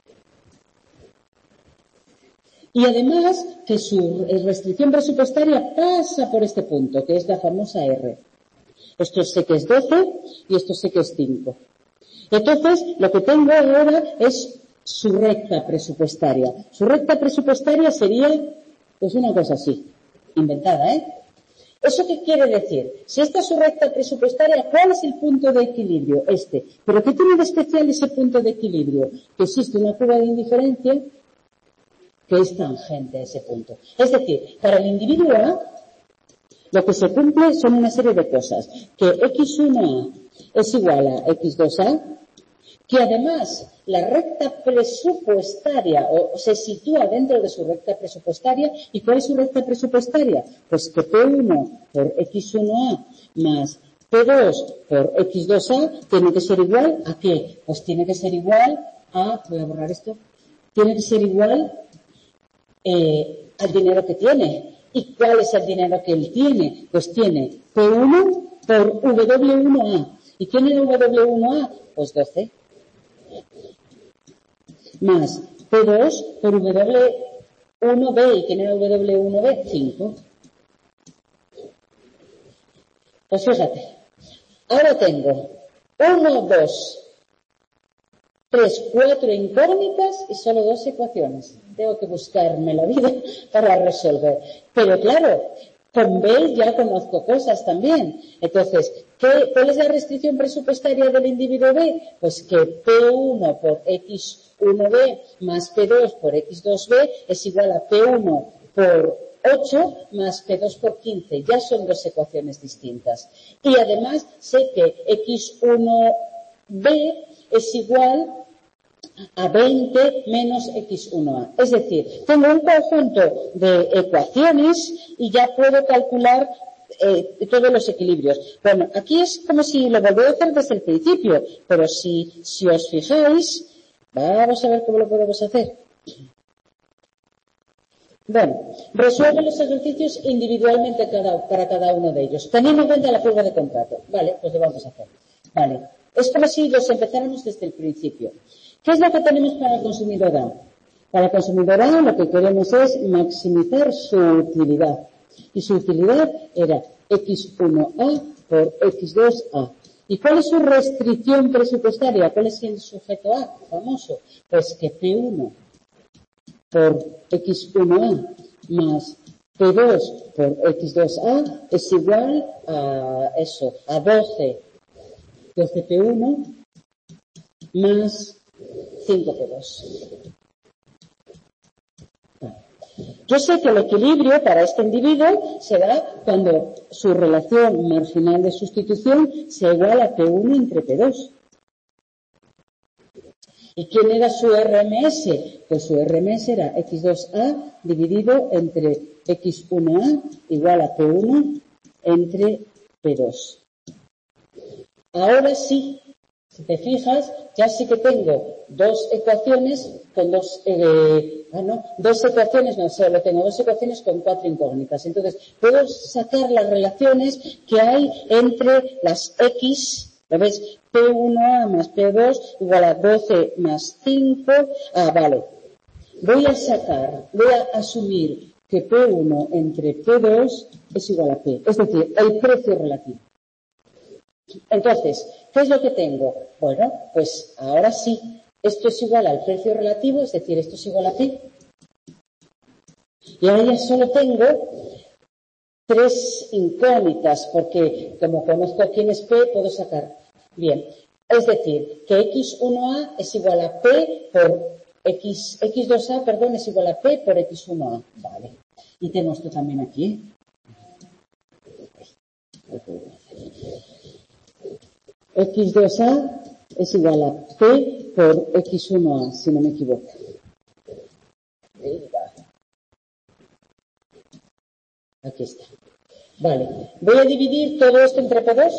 Y además que su restricción presupuestaria pasa por este punto, que es la famosa R. Esto sé que es 12 y esto sé que es 5. Entonces, lo que tengo ahora es su recta presupuestaria. Su recta presupuestaria sería, pues una cosa así, inventada, ¿eh? ¿Eso qué quiere decir? Si esta es su recta presupuestaria, ¿cuál es el punto de equilibrio? Este. ¿Pero qué tiene de especial ese punto de equilibrio? Que existe una curva de indiferencia que es tangente a ese punto. Es decir, para el individuo A, lo que se cumple son una serie de cosas. Que X1A es igual a X2A, que además la recta presupuestaria o se sitúa dentro de su recta presupuestaria. ¿Y cuál es su recta presupuestaria? Pues que P1 por X1A más P2 por X2A tiene que ser igual ¿a qué? Pues tiene que ser igual a, voy a borrar esto, tiene que ser igual al dinero que tiene. ¿Y cuál es el dinero que él tiene? Pues tiene P1 por W1A. ¿Y tiene W1A? Pues 12. Más P2 por W1B. ¿Y tiene W1B? 5. Pues fíjate. Ahora tengo 1, 2, 3, 4 incógnitas y solo 2 ecuaciones. Tengo que buscarme la vida para resolver. Pero claro, con B ya conozco cosas también. Entonces, ¿cuál es la restricción presupuestaria del individuo B? Pues que P1 por X1B más P2 por X2B es igual a P1 por 8 más P2 por 15. Ya son 2 ecuaciones distintas. Y además sé que X1B es igual a 20 menos X1A. Es decir, tengo un conjunto de ecuaciones y ya puedo calcular todos los equilibrios. Bueno, aquí es como si lo volviera a hacer desde el principio, pero si os fijáis, vamos a ver cómo lo podemos hacer. Bueno, resuelve los ejercicios individualmente para cada uno de ellos, teniendo en cuenta la curva de contrato. Vale, pues lo vamos a hacer. Vale, es como si los empezáramos desde el principio. ¿Qué es lo que tenemos para el consumidor A? Para el consumidor A lo que queremos es maximizar su utilidad. Y su utilidad era X1A por X2A. ¿Y cuál es su restricción presupuestaria? ¿Cuál es el sujeto A famoso? Pues que P1 por X1A más P2 por X2A es igual a eso, a 12 P1 más 5 P2. Yo sé que el equilibrio para este individuo se da cuando su relación marginal de sustitución sea igual a P1 entre P2. ¿Y quién era su RMS? Pues su RMS era X2A dividido entre X1A igual a P1 entre P2. Ahora sí, si te fijas, ya sí que tengo dos ecuaciones con dos ecuaciones, no, solo tengo dos ecuaciones con 4 incógnitas. Entonces, puedo sacar las relaciones que hay entre las X, ¿lo ves? P1A más P2 igual a 12 más 5. Vale. Voy a asumir que P1 entre P2 es igual a P. Es decir, el precio relativo. Entonces, ¿qué es lo que tengo? Bueno, pues ahora sí, esto es igual al precio relativo, es decir, esto es igual a P. Y ahora ya solo tengo 3 incógnitas, porque como conozco quién es P, puedo sacar. Bien, es decir, que X1A es igual a P por X2A, perdón, es igual a P por X1A. Vale. Y tengo esto también aquí. X2A es igual a P por X1A, si no me equivoco. Aquí está. Vale. Voy a dividir todo esto entre P2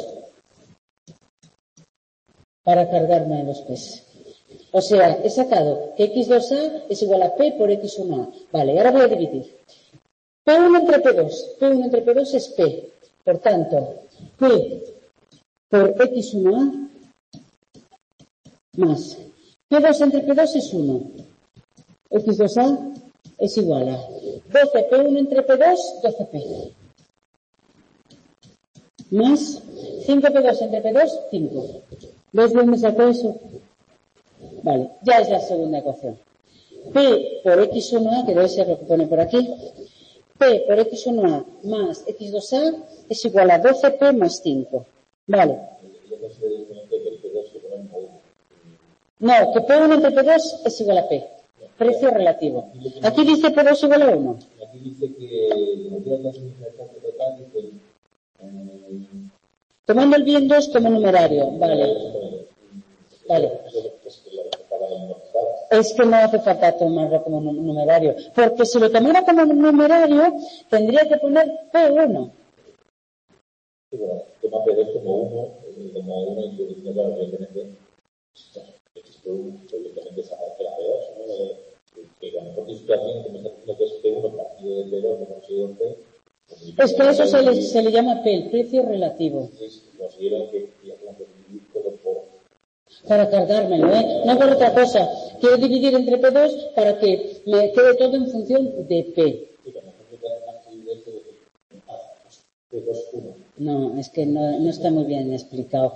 para cargarme a los P's. O sea, he sacado que X2A es igual a P por X1A. Vale, ahora voy a dividir. P1 entre P2. P1 entre P2 es P. Por tanto, P por X1A más P2 entre P2 es 1. X2A es igual a 12P1 entre P2, 12P. Más 5P2 entre P2, 5. ¿Ves dónde saco eso? Vale, ya es la segunda ecuación. P por X1A, que debe ser lo que pone por aquí, P por X1A más X2A es igual a 12P más 5. Vale. No, que P1 entre P2 es igual a P. Precio relativo. Aquí dice P2 igual a 1.
Aquí dice que
tomando el bien 2 como numerario. Vale. Vale. Es que no hace falta tomarlo como numerario. Porque si lo tomara como numerario, tendría que poner P1.
Sí, bueno, toma P2 como 1 introduciendo para evidentemente evidentemente esa parte de la P2, ¿no? Que la mejor situación que me está diciendo que es P1 partido de P2, no consigo P.
Es que eso se le llama P, el precio relativo.
Entonces, considero que dividir todo por...
Para cargármelo, ¿eh? No por otra cosa. Quiero dividir entre P2 para que me quede todo en función de P. No, es que no está muy bien explicado.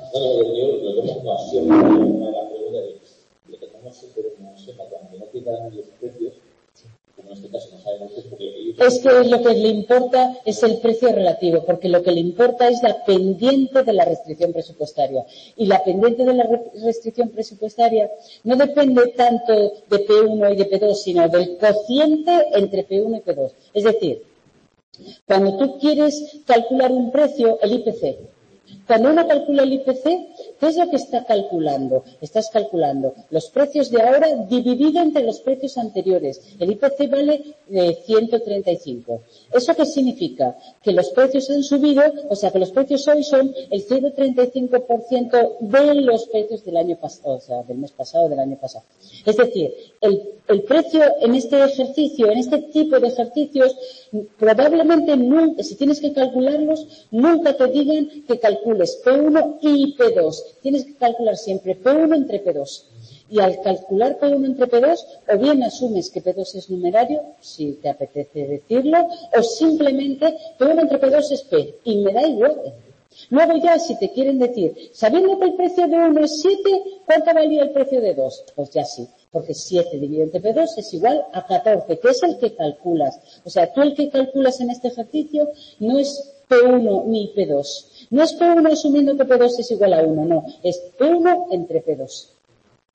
Es que lo que le importa es el precio relativo, porque lo que le importa es la pendiente de la restricción presupuestaria. Y la pendiente de la restricción presupuestaria no depende tanto de P1 y de P2, sino del cociente entre P1 y P2. Es decir, cuando tú quieres calcular un precio, el IPC. Cuando uno calcula el IPC, ¿qué es lo que está calculando? Estás calculando los precios de ahora dividido entre los precios anteriores. El IPC vale 135. ¿Eso qué significa? Que los precios han subido, o sea, que los precios hoy son el 0,35% de los precios del año pasado, o sea, del mes pasado, del año pasado. Es decir, el precio en este ejercicio, en este tipo de ejercicios, probablemente nunca, si tienes que calcularlos, nunca te digan que calcules P1 y P2. Tienes que calcular siempre P1 entre P2. Y al calcular P1 entre P2, o bien asumes que P2 es numerario, si te apetece decirlo, o simplemente P1 entre P2 es P, y me da igual. Luego ya, si te quieren decir, sabiendo que el precio de 1 es 7, ¿cuánto valía el precio de 2? Pues ya sí, porque 7 dividido entre P2 es igual a 14, que es el que calculas. O sea, tú el que calculas en este ejercicio no es P1 ni P2. No es P1 asumiendo que P2 es igual a 1, no, es P1 entre P2.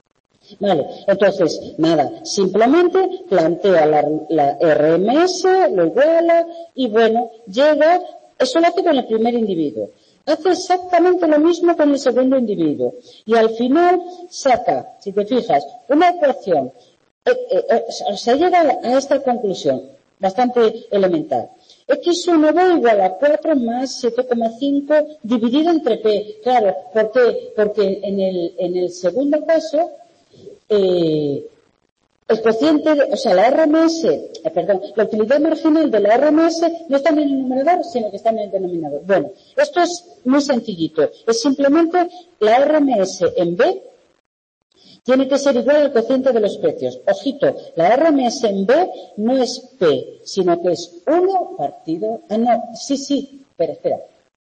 Vale, entonces, nada, simplemente plantea la RMS, lo iguala y bueno, llega, eso lo hace con el primer individuo. Hace exactamente lo mismo con el segundo individuo. Y al final saca, si te fijas, una ecuación. Se llega a esta conclusión, bastante elemental. X1b igual a 4 más 7,5 dividido entre P. Claro, ¿por qué? Porque en el segundo caso, el cociente, la RMS, la utilidad marginal de la RMS no está en el numerador, sino que está en el denominador. Bueno, esto es muy sencillito. Es simplemente la RMS en B tiene que ser igual al cociente de los precios. Ojito, la RMS en B no es P, sino que es 1 partido... espera.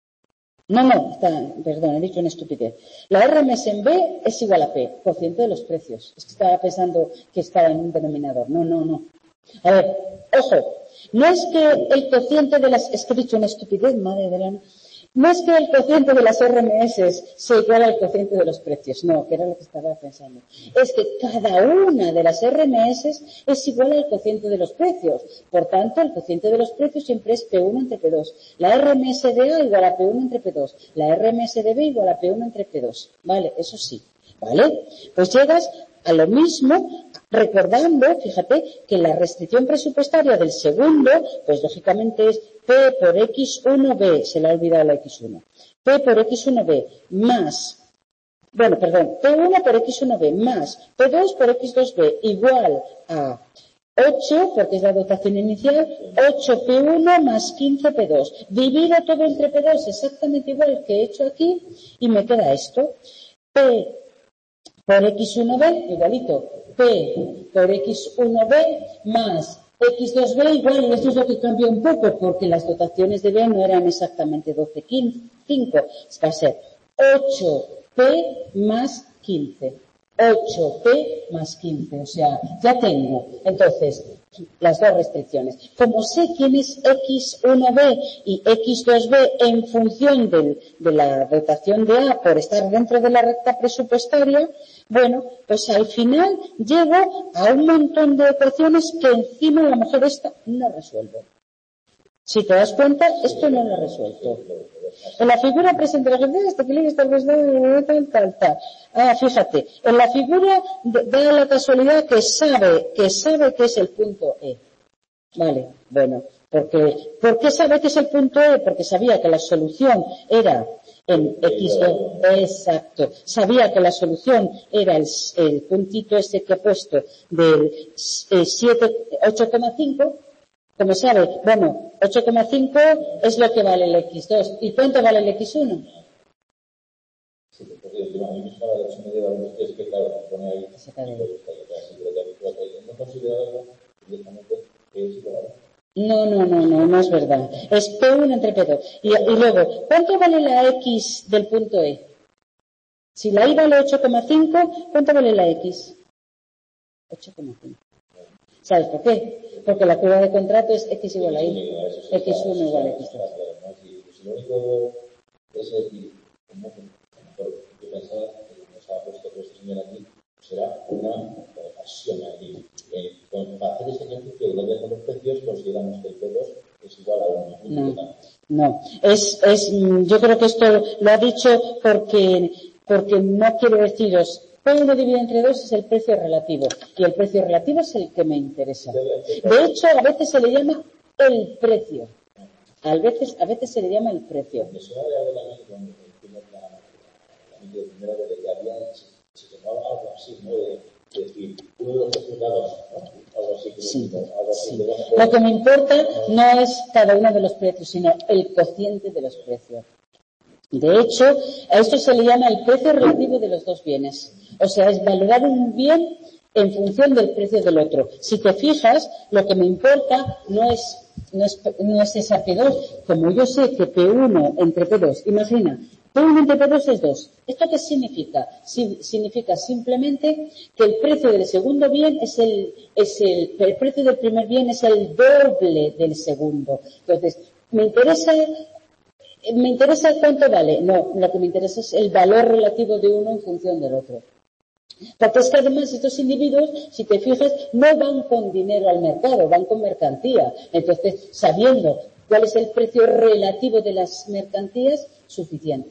Perdón, he dicho una estupidez. La RMS en B es igual a P, cociente de los precios. Es que estaba pensando que estaba en un denominador. No. A ver, ojo, no es que el cociente de las... Es que he dicho una estupidez, madre de la... No es que el cociente de las RMS sea igual al cociente de los precios, no, que era lo que estaba pensando. Es que cada una de las RMS es igual al cociente de los precios. Por tanto, el cociente de los precios siempre es P1 entre P2. La RMS de A igual a P1 entre P2. La RMS de B igual a P1 entre P2. Vale, eso sí. ¿Vale? Pues llegas a lo mismo, recordando, fíjate, que la restricción presupuestaria del segundo, pues lógicamente es P por X1B, se le ha olvidado la X1. P por X1B más, P1 por X1B más P2 por X2B igual a 8, porque es la dotación inicial, 8P1 más 15P2. Divido todo entre P2 exactamente igual que he hecho aquí y me queda esto. P por X1B igualito P por X1B más X2B igual, y esto es lo que cambia un poco, porque las dotaciones de B no eran exactamente 12, 5, va a ser 8P más 15. 8P más 15, o sea, ya tengo, entonces, las dos restricciones. Como sé quién es X1B y X2B en función de la dotación de A por estar dentro de la recta presupuestaria, bueno, pues al final llego a un montón de ecuaciones que encima a lo mejor esta no resuelve. Si te das cuenta, esto no lo he resuelto. En la figura presente la gente este equilibrio está tal. Fíjate, en la figura da la casualidad que sabe que es el punto E. Vale, bueno, ¿por qué sabe que es el punto E? Porque sabía que la solución era en X2, exacto. Sabía que la solución era el puntito este que he puesto del 8,5. Como sabe, 8,5 es lo que vale el X2. ¿Y cuánto vale el X1?
Sí, porque a mí me estaba de 8,5 es que claro, me pone ahí. No consideraba directamente que es igual.
No es verdad. Es P1 entre P2. Y luego, ¿cuánto vale la X del punto E? Si la Y vale 8,5, ¿cuánto vale la X? 8,5. ¿Sabes por qué? Porque la curva de contrato es X igual a Y. X1 igual a X2.
Si lo único es decir, como yo pensaba que nos ha puesto este señor aquí, será una pasión aquí. Para hacer este ejercicio de lo con los precios, consideramos que el P2 es igual a 1.
No. Yo creo que esto lo ha dicho porque no quiero deciros. P1 dividido entre 2 es el precio relativo, y el precio relativo es el que me interesa. De hecho, a veces se le llama el precio. A veces se le llama el precio.
Me suena de algo también cuando la primera vez que había, se tomaba algo así, ¿no? De decir, uno de los resultados, ¿no? Algo así.
Sí. Lo que me importa no es cada uno de los precios, sino el cociente de los precios. De hecho, a esto se le llama el precio relativo de los dos bienes. O sea, es valorar un bien en función del precio del otro. Si te fijas, lo que me importa no es esa P2. Como yo sé que P1 entre P2, imagina, P1 entre P2 es 2. ¿Esto qué significa? Significa simplemente que el precio del segundo bien el precio del primer bien es el doble del segundo. Entonces, ¿me interesa cuánto vale? No, lo que me interesa es el valor relativo de uno en función del otro. Porque es que además estos individuos, si te fijas, no van con dinero al mercado, van con mercancía. Entonces, sabiendo cuál es el precio relativo de las mercancías, suficiente.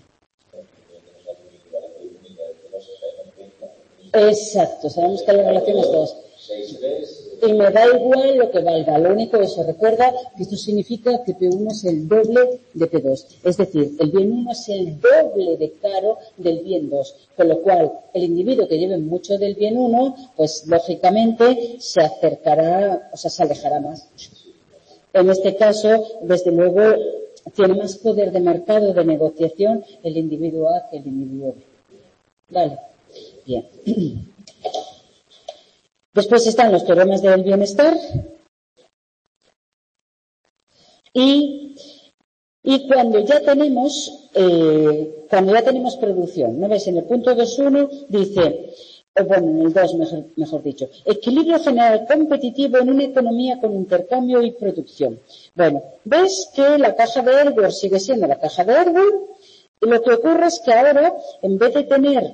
Exacto, sabemos que hay relaciones todas. Y me da igual lo que valga, lo único eso, recuerda que esto significa que P1 es el doble de P2, es decir, el bien 1 es el doble de caro del bien 2, con lo cual el individuo que lleve mucho del bien 1, pues lógicamente se acercará, o sea, se alejará más. En este caso, desde luego, tiene más poder de mercado, de negociación, el individuo A que el individuo B. Vale, bien. Después están los teoremas del bienestar y cuando ya tenemos producción, ¿no ves? En el punto 2.1 dice, bueno, en el 2 mejor dicho, equilibrio general competitivo en una economía con intercambio y producción. Bueno, ves que la caja de Erdőr sigue siendo la caja de Erdőr y lo que ocurre es que ahora, en vez de tener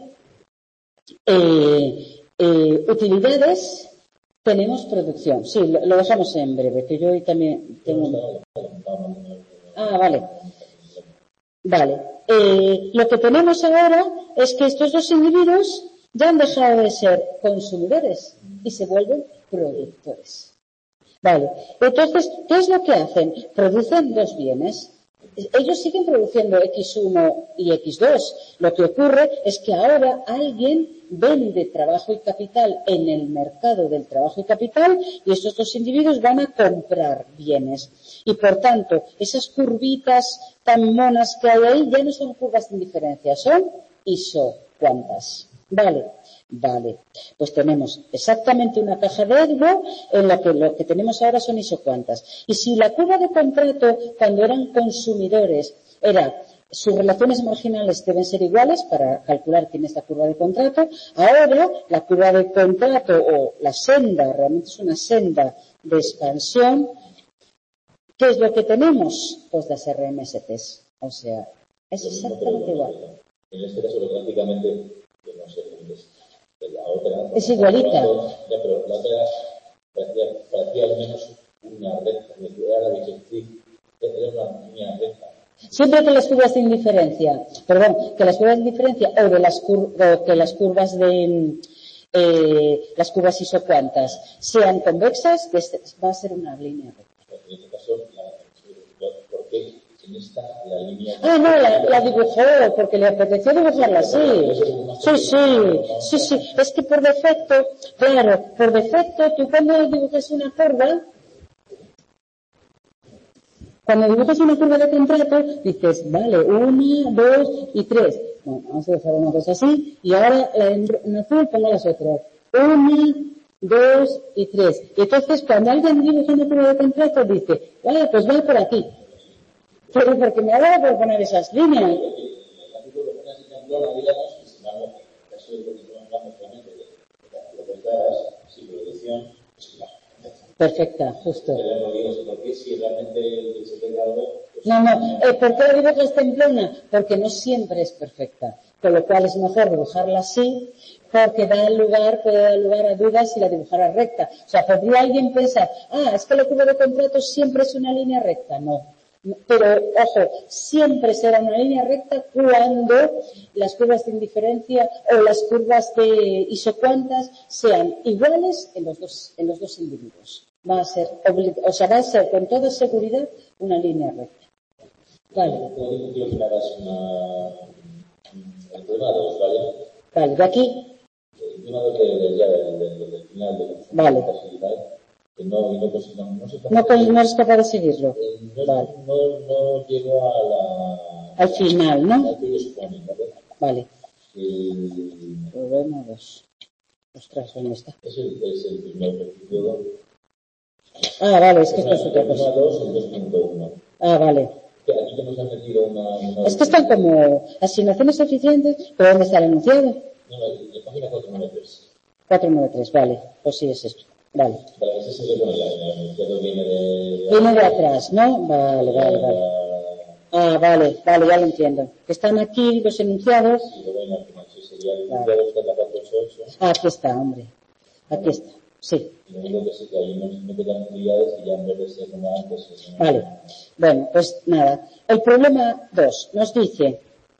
utilidades, tenemos producción. Sí, lo dejamos en breve, que yo hoy también tengo. Vale. Lo que tenemos ahora es que estos dos individuos ya han dejado de ser consumidores y se vuelven productores. Vale. Entonces, ¿qué es lo que hacen? Producen dos bienes. Ellos siguen produciendo X1 y X2. Lo que ocurre es que ahora alguien vende trabajo y capital en el mercado del trabajo y capital y estos dos individuos van a comprar bienes. Y por tanto, esas curvitas tan monas que hay ahí ya no son curvas de indiferencia, son isocuantas. Vale. Pues tenemos exactamente una caja de Erdőr en la que lo que tenemos ahora son isocuantas. Y si la curva de contrato, cuando eran consumidores, era sus relaciones marginales deben ser iguales para calcular quién es la curva de contrato, ahora la curva de contrato o la senda, realmente es una senda de expansión. ¿Qué es lo que tenemos? Pues las RMSTs. O sea, es exactamente igual.
En este caso, prácticamente, no sé, la otra,
es igualita.
Ya, pero la otra parecía al menos una recta. Era la bisectriz, era una línea recta.
Siempre que las curvas de indiferencia, que las curvas de indiferencia o que las curvas de las curvas isocuantas sean convexas, va a ser una línea recta.
En este caso, ¿por qué en esta la línea?
No, la dibujó porque le apeteció dibujarla así. Sí. Es que por defecto, tú cuando dibujas una curva, de contrato, dices, vale, 1, 2 y 3. Bueno, vamos a dejar una cosa así, y ahora en azul pongo las otras. 1, 2 y 3. Y entonces, cuando alguien dibuja una curva de contrato, dice, vale, pues va por aquí. Pero porque me ha dado por poner esas líneas. Perfecta, justo. ¿Por qué la dibujas templona? Porque no siempre es perfecta. Con lo cual es mejor dibujarla así, porque puede dar lugar a dudas si la dibujara recta. O sea, podría alguien pensar, es que la curva de contrato siempre es una línea recta. No. Pero, ojo, siempre será una línea recta cuando las curvas de indiferencia o las curvas de isocuantas sean iguales en los dos individuos. Va a ser con toda seguridad una línea recta. Vale. Vale, de aquí. Vale. No es capaz de seguirlo. Vale.
No llego
al final, ¿no? Vale.
Problema
2. Ostras, ¿dónde está?
Es el primer ejercicio.
Vale, es que esto es otra cosa.
2, el 2.1.
Vale.
Aquí que nos han metido una...
Es que están como asignaciones eficientes, pero ¿dónde está el enunciado?
No, la página 493.
493, vale. Pues sí, es esto. Vale.
Ese se le pone el enunciado viene
de atrás, ¿no? Vale. Vale, ya lo entiendo. Que están aquí los enunciados.
Sí, lo ven al final. Sí, sería el enunciado está tapado
Aquí está, hombre. Aquí está. Sí.
Y lo único que sí que hay no quedan unidades y ya en vez de ser una antes es una...
Vale. Bueno, pues nada. El problema 2 nos dice...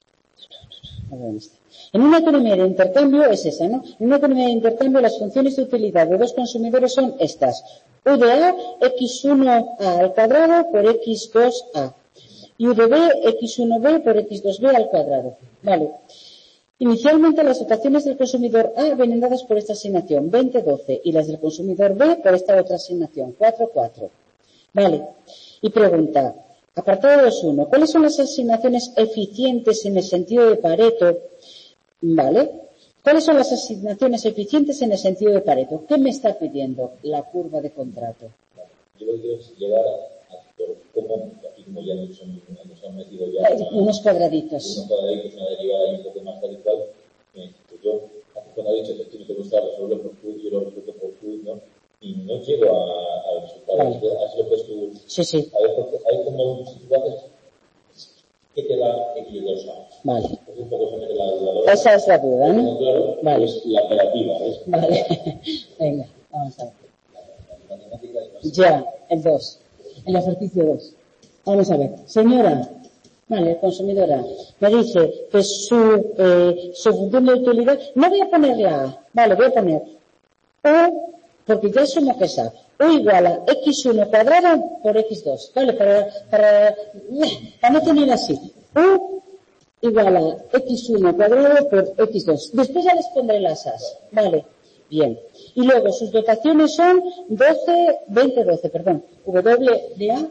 En una economía de intercambio es esa, ¿no? En una economía de intercambio las funciones de utilidad de dos consumidores son estas. U de A, x1a al cuadrado por x2a. Y U de B, x1b por x2b al cuadrado. Vale. Inicialmente las dotaciones del consumidor A vienen dadas por esta asignación 20-12 y las del consumidor B por esta otra asignación 4-4. Vale. Y pregunta, apartado 2.1, ¿cuáles son las asignaciones eficientes en el sentido de Pareto? Vale. ¿Cuáles son las asignaciones eficientes en el sentido de Pareto? ¿Qué me está pidiendo la curva de contrato?
Yo lo que quiero es llegar a cómo, aquí como ya nos han metido ya
unos cuadraditos.
Unos cuadraditos, una derivada y un poco más tal y cual. Pues yo, cuando ha dicho que tú no te gusta resolver por Q, yo lo resuelvo por Q, ¿no? Y no llego al resultado.
Vale.
Así lo puedes tú.
Sí.
A ver, porque hay como situaciones que te da X2A.
Vale.
Pues un poco se mete la duda.
Esa es la duda, ¿no?
Claro,
vale.
Es la operativa, ¿ves?
Vale. Venga, vamos a ver.
La matemática es más.
Ya, el 2. El ejercicio 2. Vamos a ver. Señora, vale, consumidora, me dice que su función de utilidad, no voy a poner la A, vale, voy a poner U, porque ya somos que sabe. U igual a x1 cuadrado por x2, vale, para no tener así. U igual a x1 cuadrado por x2. Después ya les pondré las A's, vale, bien. Y luego sus dotaciones son 20-12, perdón, W de A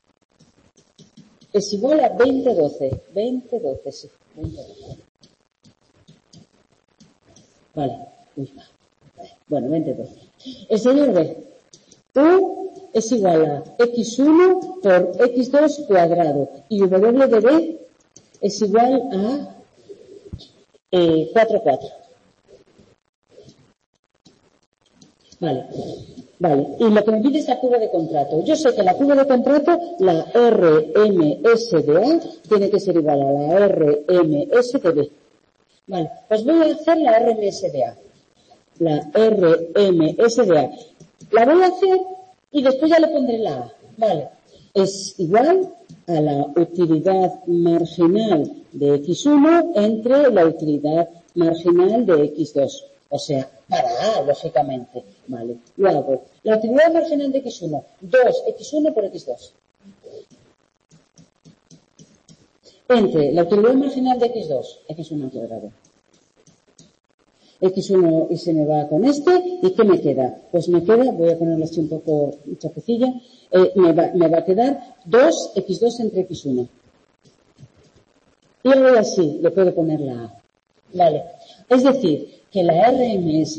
es igual a 20-12, sí, 20-12. Vale, bueno, 20-12. El señor B, U es igual a x1 por x2 cuadrado y W de B es igual a 4-4. Vale. Y lo que me pide es la curva de contrato. Yo sé que la curva de contrato, la RMS de A, tiene que ser igual a la RMS de B. Vale, pues voy a hacer la RMS de A. La RMS de A. La voy a hacer y después ya le pondré la A. Vale. Es igual a la utilidad marginal de X1 entre la utilidad marginal de X2. O sea, para A, lógicamente. Vale, lo hago. La utilidad marginal de X1, 2x1 por X2. Entre la utilidad marginal de X2, X1 al cuadrado. X1 y se me va con este, ¿y qué me queda? Pues me queda, voy a ponerle así un poco chapecilla, me va a quedar 2x2 entre X1. Y ahora así, le puedo poner la A. Vale, es decir, que la RMS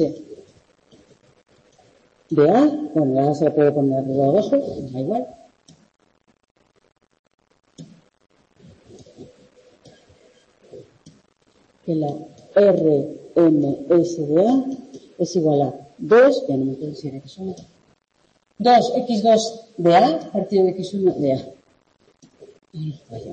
de A, bueno, la A se la puedo poner de abajo, da igual. Que la RMS de A es igual a 2, ya no me acuerdo si era X1, 2x2 de A partido de X1 de A. Ay, vaya.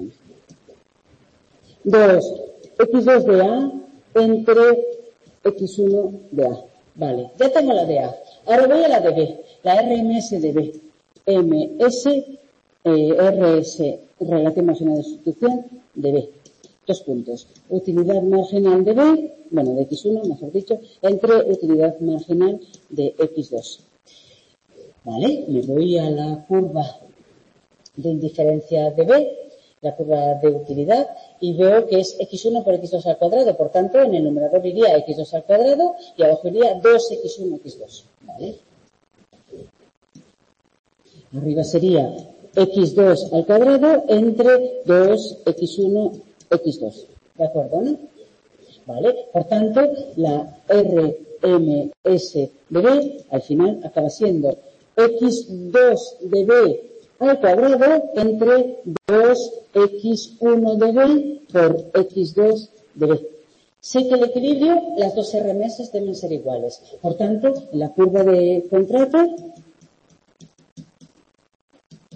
2x2 de A entre X1 de A. Vale, ya tengo la de A. Ahora voy a la de B, la RMS de B. RS, relación marginal de sustitución de B. 2 puntos. Utilidad marginal de B, bueno, de X1, mejor dicho, entre utilidad marginal de X2. Vale, me voy a la curva de indiferencia de B, la curva de utilidad, y veo que es x1 por x2 al cuadrado. Por tanto, en el numerador iría x2 al cuadrado y abajo iría 2x1, x2. ¿Vale? Arriba sería x2 al cuadrado entre 2x1, x2. ¿De acuerdo, no? ¿Vale? Por tanto, la RMS de B al final acaba siendo x2 de B al cuadrado entre 2x1 de B por x2 de B. Sé que el equilibrio, las dos RMS deben ser iguales. Por tanto, en la curva de contrato,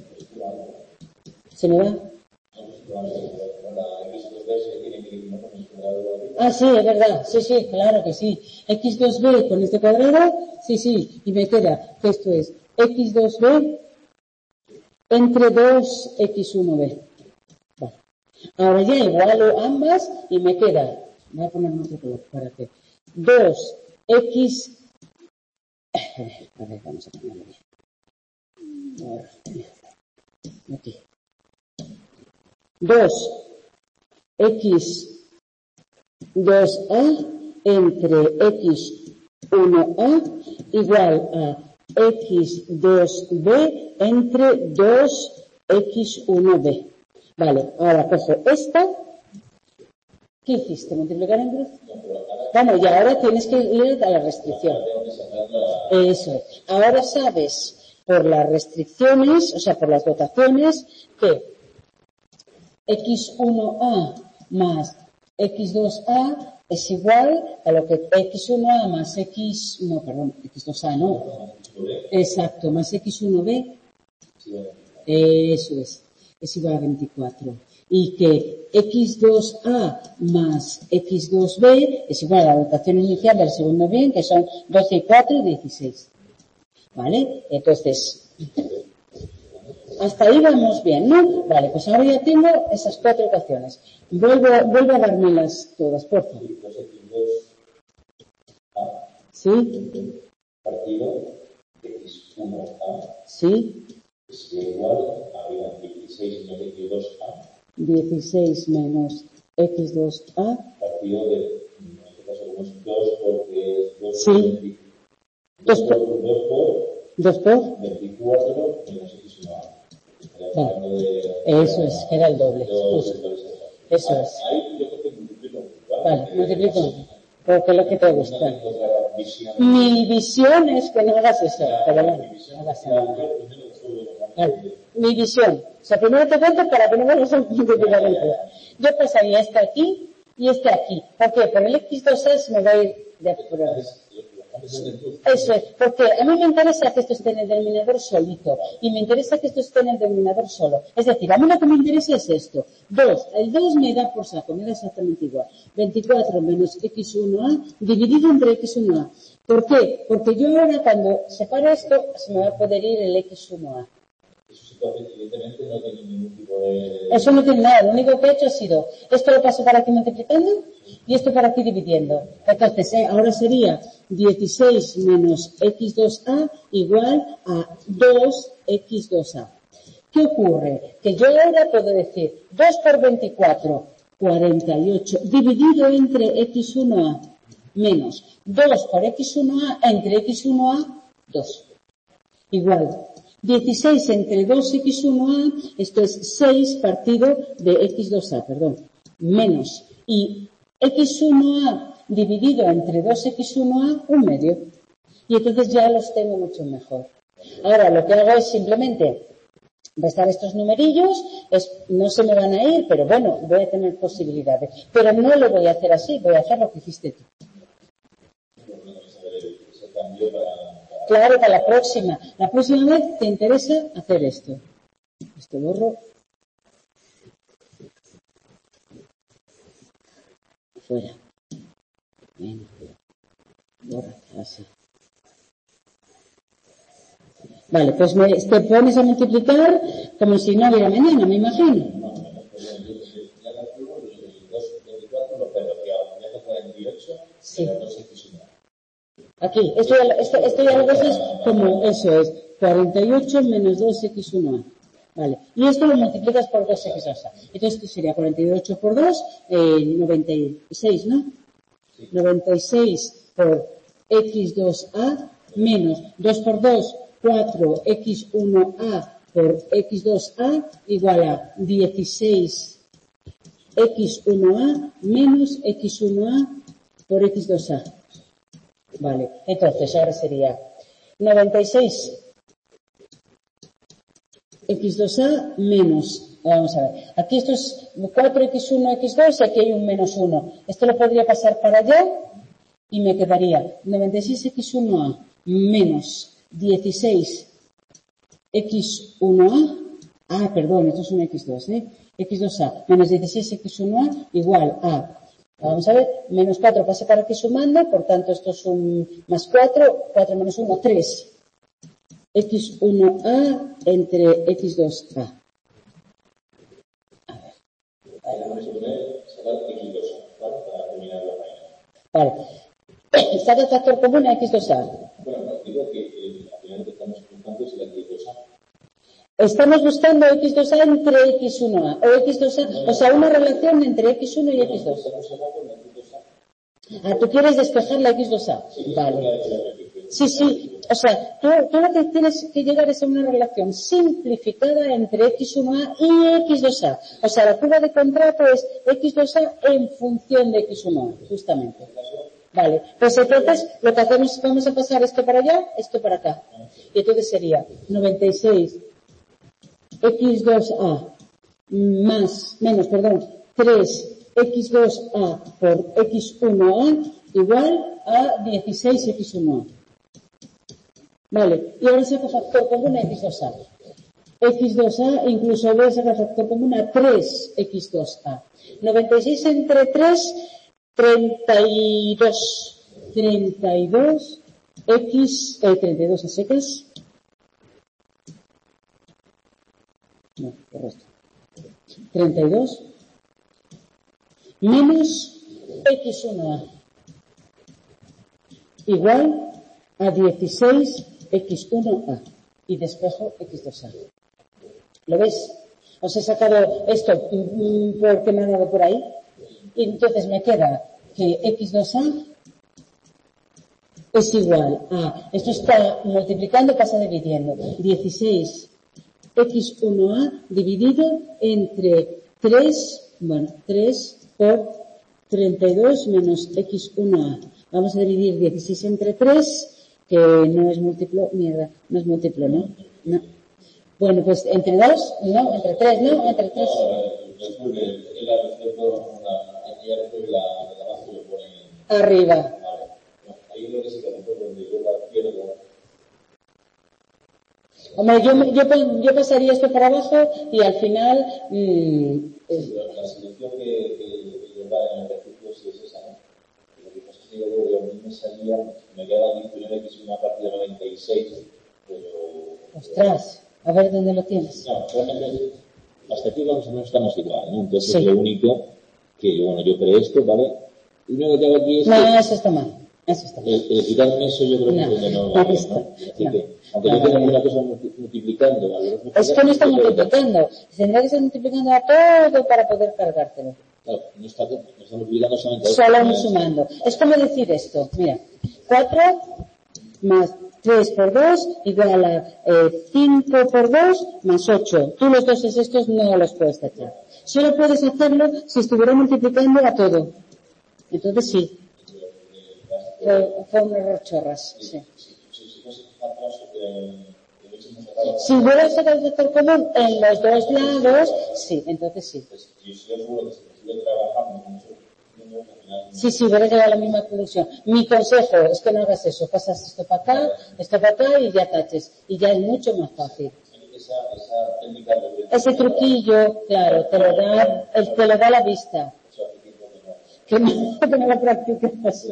¿se me va? Ah, sí, es verdad. Sí, sí, claro que sí. X2b con este cuadrado, sí, sí. Y me queda que esto es X2b entre 2X1b. Vale. Ahora ya igualo ambas y me queda, voy a poner otro color para que 2X, a ver, vamos a ponerlo bien. Ahora, aquí. 2X2A entre X1A igual a X2B entre 2X1B. Vale, ahora cojo esta. ¿Qué hiciste? ¿Multiplicar en cruz? Vamos, y ahora tienes que ir a la restricción. Eso es. Ahora sabes por las restricciones, o sea, por las dotaciones, que X1A más X2A es igual a lo que X1A más X2A no. Exacto, más X1B. Eso es igual a 24. Y que X2A más X2B es igual a la dotación inicial del segundo bien, que son 12 y 4 y 16. ¿Vale? Entonces, hasta ahí vamos bien, ¿no? Vale, pues ahora ya tengo esas 4 ecuaciones. Vuelvo a dármelas todas, por favor. ¿Sí?
Partido de X1A.
¿Sí?
Es igual a 16 menos X2A.
16 menos X2A.
Partido de, en este caso, como es 2 porque es 2
Sí. 2 por
24 menos X1A.
Vale. Eso es, que era el doble. Eso es.
Ahí yo creo que multiplico.
Vale, multiplico. Porque es lo que te gusta. Mi visión es que no hagas eso. Pero bueno, no hagas nada. Vale. Mi visión. O sea, primero te cuento para que no vayas a multiplicar el todo. Yo pasaría este aquí y este aquí. ¿Por qué? Por el X2A me va a ir de prueba. Eso es, porque a mí me interesa que esto esté en el denominador solito y me interesa que esto esté en el denominador solo. Es decir, a mí lo que me interesa es esto. 2, el 2 me da por saco, me da exactamente igual. 24 menos X1A dividido entre X1A. ¿Por qué? Porque yo ahora cuando separo esto se me va a poder ir el X1A.
Evidentemente no tiene ningún tipo de...
Eso no tiene nada, lo único que he hecho ha sido, esto lo paso para aquí multiplicando y esto para aquí dividiendo. Entonces, ahora sería 16 menos X2A igual a 2X2A. ¿Qué ocurre? Que yo ahora puedo decir 2 por 24, 48, dividido entre X1A menos 2 por X1A entre X1A, 2. Igual. 16 entre 2X1A, esto es 6 partido de X2A, perdón, menos. Y X1A dividido entre 2X1A, un medio. Y entonces ya los tengo mucho mejor. Ahora lo que hago es simplemente restar estos numerillos, no se me van a ir, pero bueno, voy a tener posibilidades. Pero no lo voy a hacer así, voy a hacer lo que hiciste tú. Claro, para la próxima. La próxima vez te interesa hacer esto. Esto borro. Fuera. Bien. Borra, así. Vale, pues te pones a multiplicar como si no hubiera mañana, me imagino. Sí. Aquí, esto ya lo ves como eso es, 48 menos 2X1A. Vale. Y esto lo multiplicas por 2X2A. Entonces esto sería 48 por 2, 96, ¿no? 96 por X2A menos 2 por 2, 4X1A por X2A igual a 16 X1A menos X1A por X2A. Vale, entonces ahora sería 96 X2A menos, vamos a ver, aquí esto es 4X1, X2 y aquí hay un menos 1. Esto lo podría pasar para allá y me quedaría 96X1A menos 16 X1A, perdón, esto es un X2, X2A menos 16X1A igual a Vamos a ver, menos 4 pasa para aquí sumando, por tanto esto es un más 4, 4 menos 1, 3. X1A entre X2A.
Ahí vamos a poner sacar X2A, ¿vale? Para terminar la página.
Vale. Saca el factor común a X2A.
Bueno, no, digo que al final lo que estamos buscando es el X2A.
Estamos buscando X2A entre X1A. O X2A, o sea, una relación entre X1 y X2. Ah, tú quieres despejar la X2A. Vale. Sí, sí. O sea, tú lo que tienes que llegar es a una relación simplificada entre X1A y X2A. O sea, la curva de contrato es X2A en función de X1A, justamente. Vale. Pues entonces, lo que hacemos, vamos a pasar esto para allá, esto para acá. Y entonces sería 96 X2A menos 3 X2A por X1A igual a 16 X1A. Vale, y ahora saco factor común a X2A. X2A incluso voy a sacar factor común a 3 X2A. 96 entre 3, 32. 32 X, 32 a secas. No, correcto. 32 menos X1A igual a 16 X1A y despejo X2A. ¿Lo ves? Os he sacado esto porque me ha dado por ahí y entonces me queda que X2A es igual a, esto está multiplicando, pasa dividiendo, 16 X1A dividido entre 3 por 32 menos X1A. Vamos a dividir 16 entre 3, que no es múltiplo, no es múltiplo, ¿no? No. Bueno, pues entre 2, no, entre 3, no, entre 3. Arriba.
Ahí lo que se queda donde yo la pierdo.
Hombre, yo pasaría esto para abajo y al final...
La solución que yo da en el ejercicio sí es esa, ¿no? Lo que pasa es que yo creo que a mí me queda disponer X una parte de 96, pero...
Ostras, a ver dónde lo tienes.
No, realmente hasta aquí más o menos estamos igual, ¿no? Entonces
sí.
Lo único que, bueno, yo creé esto, ¿vale? Y lo único que hago aquí es...
No, eso está mal. Eso está mal.
Quitarme eso yo creo que no va bien, ¿no? Así que, aunque yo tenga una cosa multiplicando...
Es que no está multiplicando. Tendría que estar multiplicando a todo para poder cargártelo.
Claro, no está multiplicando solamente...
Solo sumando. Es como decir esto. Mira, 4 más 3 por 2 igual a 5 por 2 más 8. Tú los doses estos no los puedes tachar. Solo puedes hacerlo si estuviera multiplicando a todo. Entonces sí. Fue un error chorras, sí. Si hubiera sacado el factor común en los dos lados, sí, entonces sí. Sí, hubiera llegado a la misma conclusión. Mi consejo es que no hagas eso. Pasas esto para acá y ya taches. Y ya es mucho más fácil. Ese truquillo, claro, te lo da la vista. Que no lo practicas.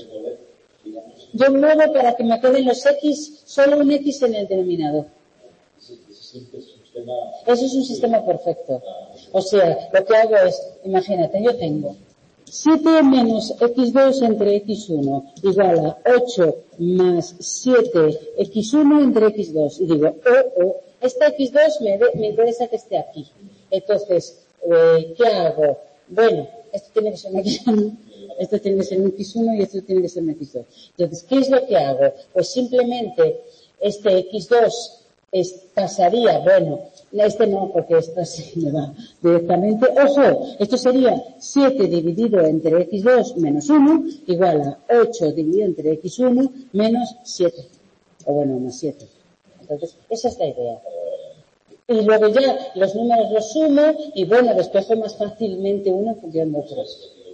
Yo muevo para que me queden los X, solo un X en el denominador. Eso es un sistema perfecto. O sea, lo que hago es, imagínate, yo tengo 7 menos X2 entre X1 igual a 8 más 7 X1 entre X2. Y digo, este X2 me interesa que esté aquí. Entonces, ¿qué hago? Bueno, esto tiene que ser un X1, esto tiene que ser un X1 y esto tiene que ser un X2. Entonces, ¿qué es lo que hago? Pues simplemente este X2 pasaría, bueno, este no, porque esto sí me va directamente. Ojo, esto sería 7 dividido entre X2 menos 1 igual a 8 dividido entre X1 menos 7. O bueno, más 7. Entonces, esa es la idea. Y luego ya los números los sumo y bueno, despejo más fácilmente uno en función de otro.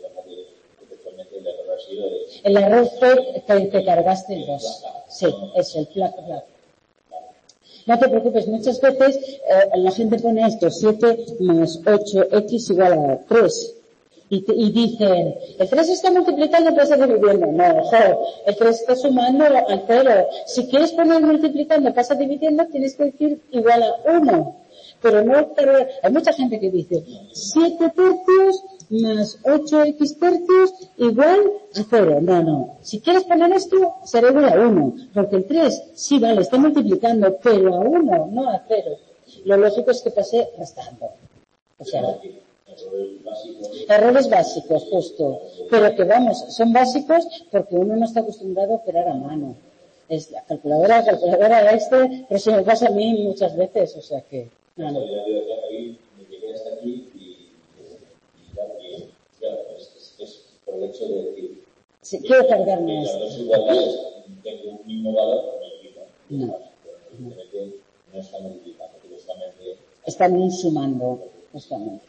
El error fue que te cargaste el 2. Sí, es el flag. No te preocupes, muchas veces la gente pone esto, 7 más 8x igual a 3. y dicen, el 3 está multiplicando, pasa dividiendo. No, ojo, el 3 está sumando al 0. Si quieres poner multiplicando, pasa dividiendo, tienes que decir igual a 1. Pero no, hay mucha gente que dice 7 tercios más 8x tercios igual a 0. No. Si quieres poner esto, será igual a 1. Porque el 3, sí, vale, está multiplicando, pero a 1, no a 0. Lo lógico es que pase restando. O sea, errores básicos, justo. Pero que vamos, son básicos porque uno no está acostumbrado a operar a mano. Es la calculadora, pero se me pasa a mí muchas veces, o sea que... No.
Me llegué hasta aquí y claro, es por el hecho de decir...
Sí, quiero cargarme
las dos igualdades tengo un mismo valor,
no
está multiplicando, directamente.
Están sumando, justamente.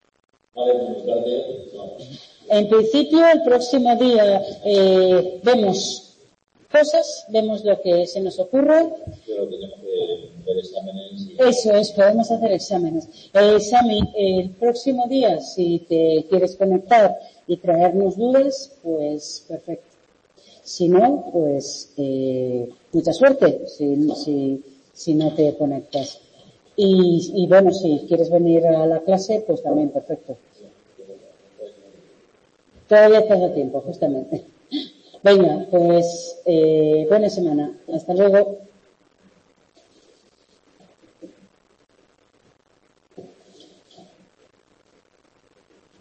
En principio, el próximo día vemos cosas, vemos lo que se nos ocurre.
Pero tenemos que ver exámenes.
Eso es, podemos hacer exámenes. El próximo día, si te quieres conectar y traernos dudas, pues perfecto. Si no, pues mucha suerte si no te conectas. Y bueno, si quieres venir a la clase, pues también perfecto. Todavía tengo tiempo, justamente. Venga, pues buena semana. Hasta luego.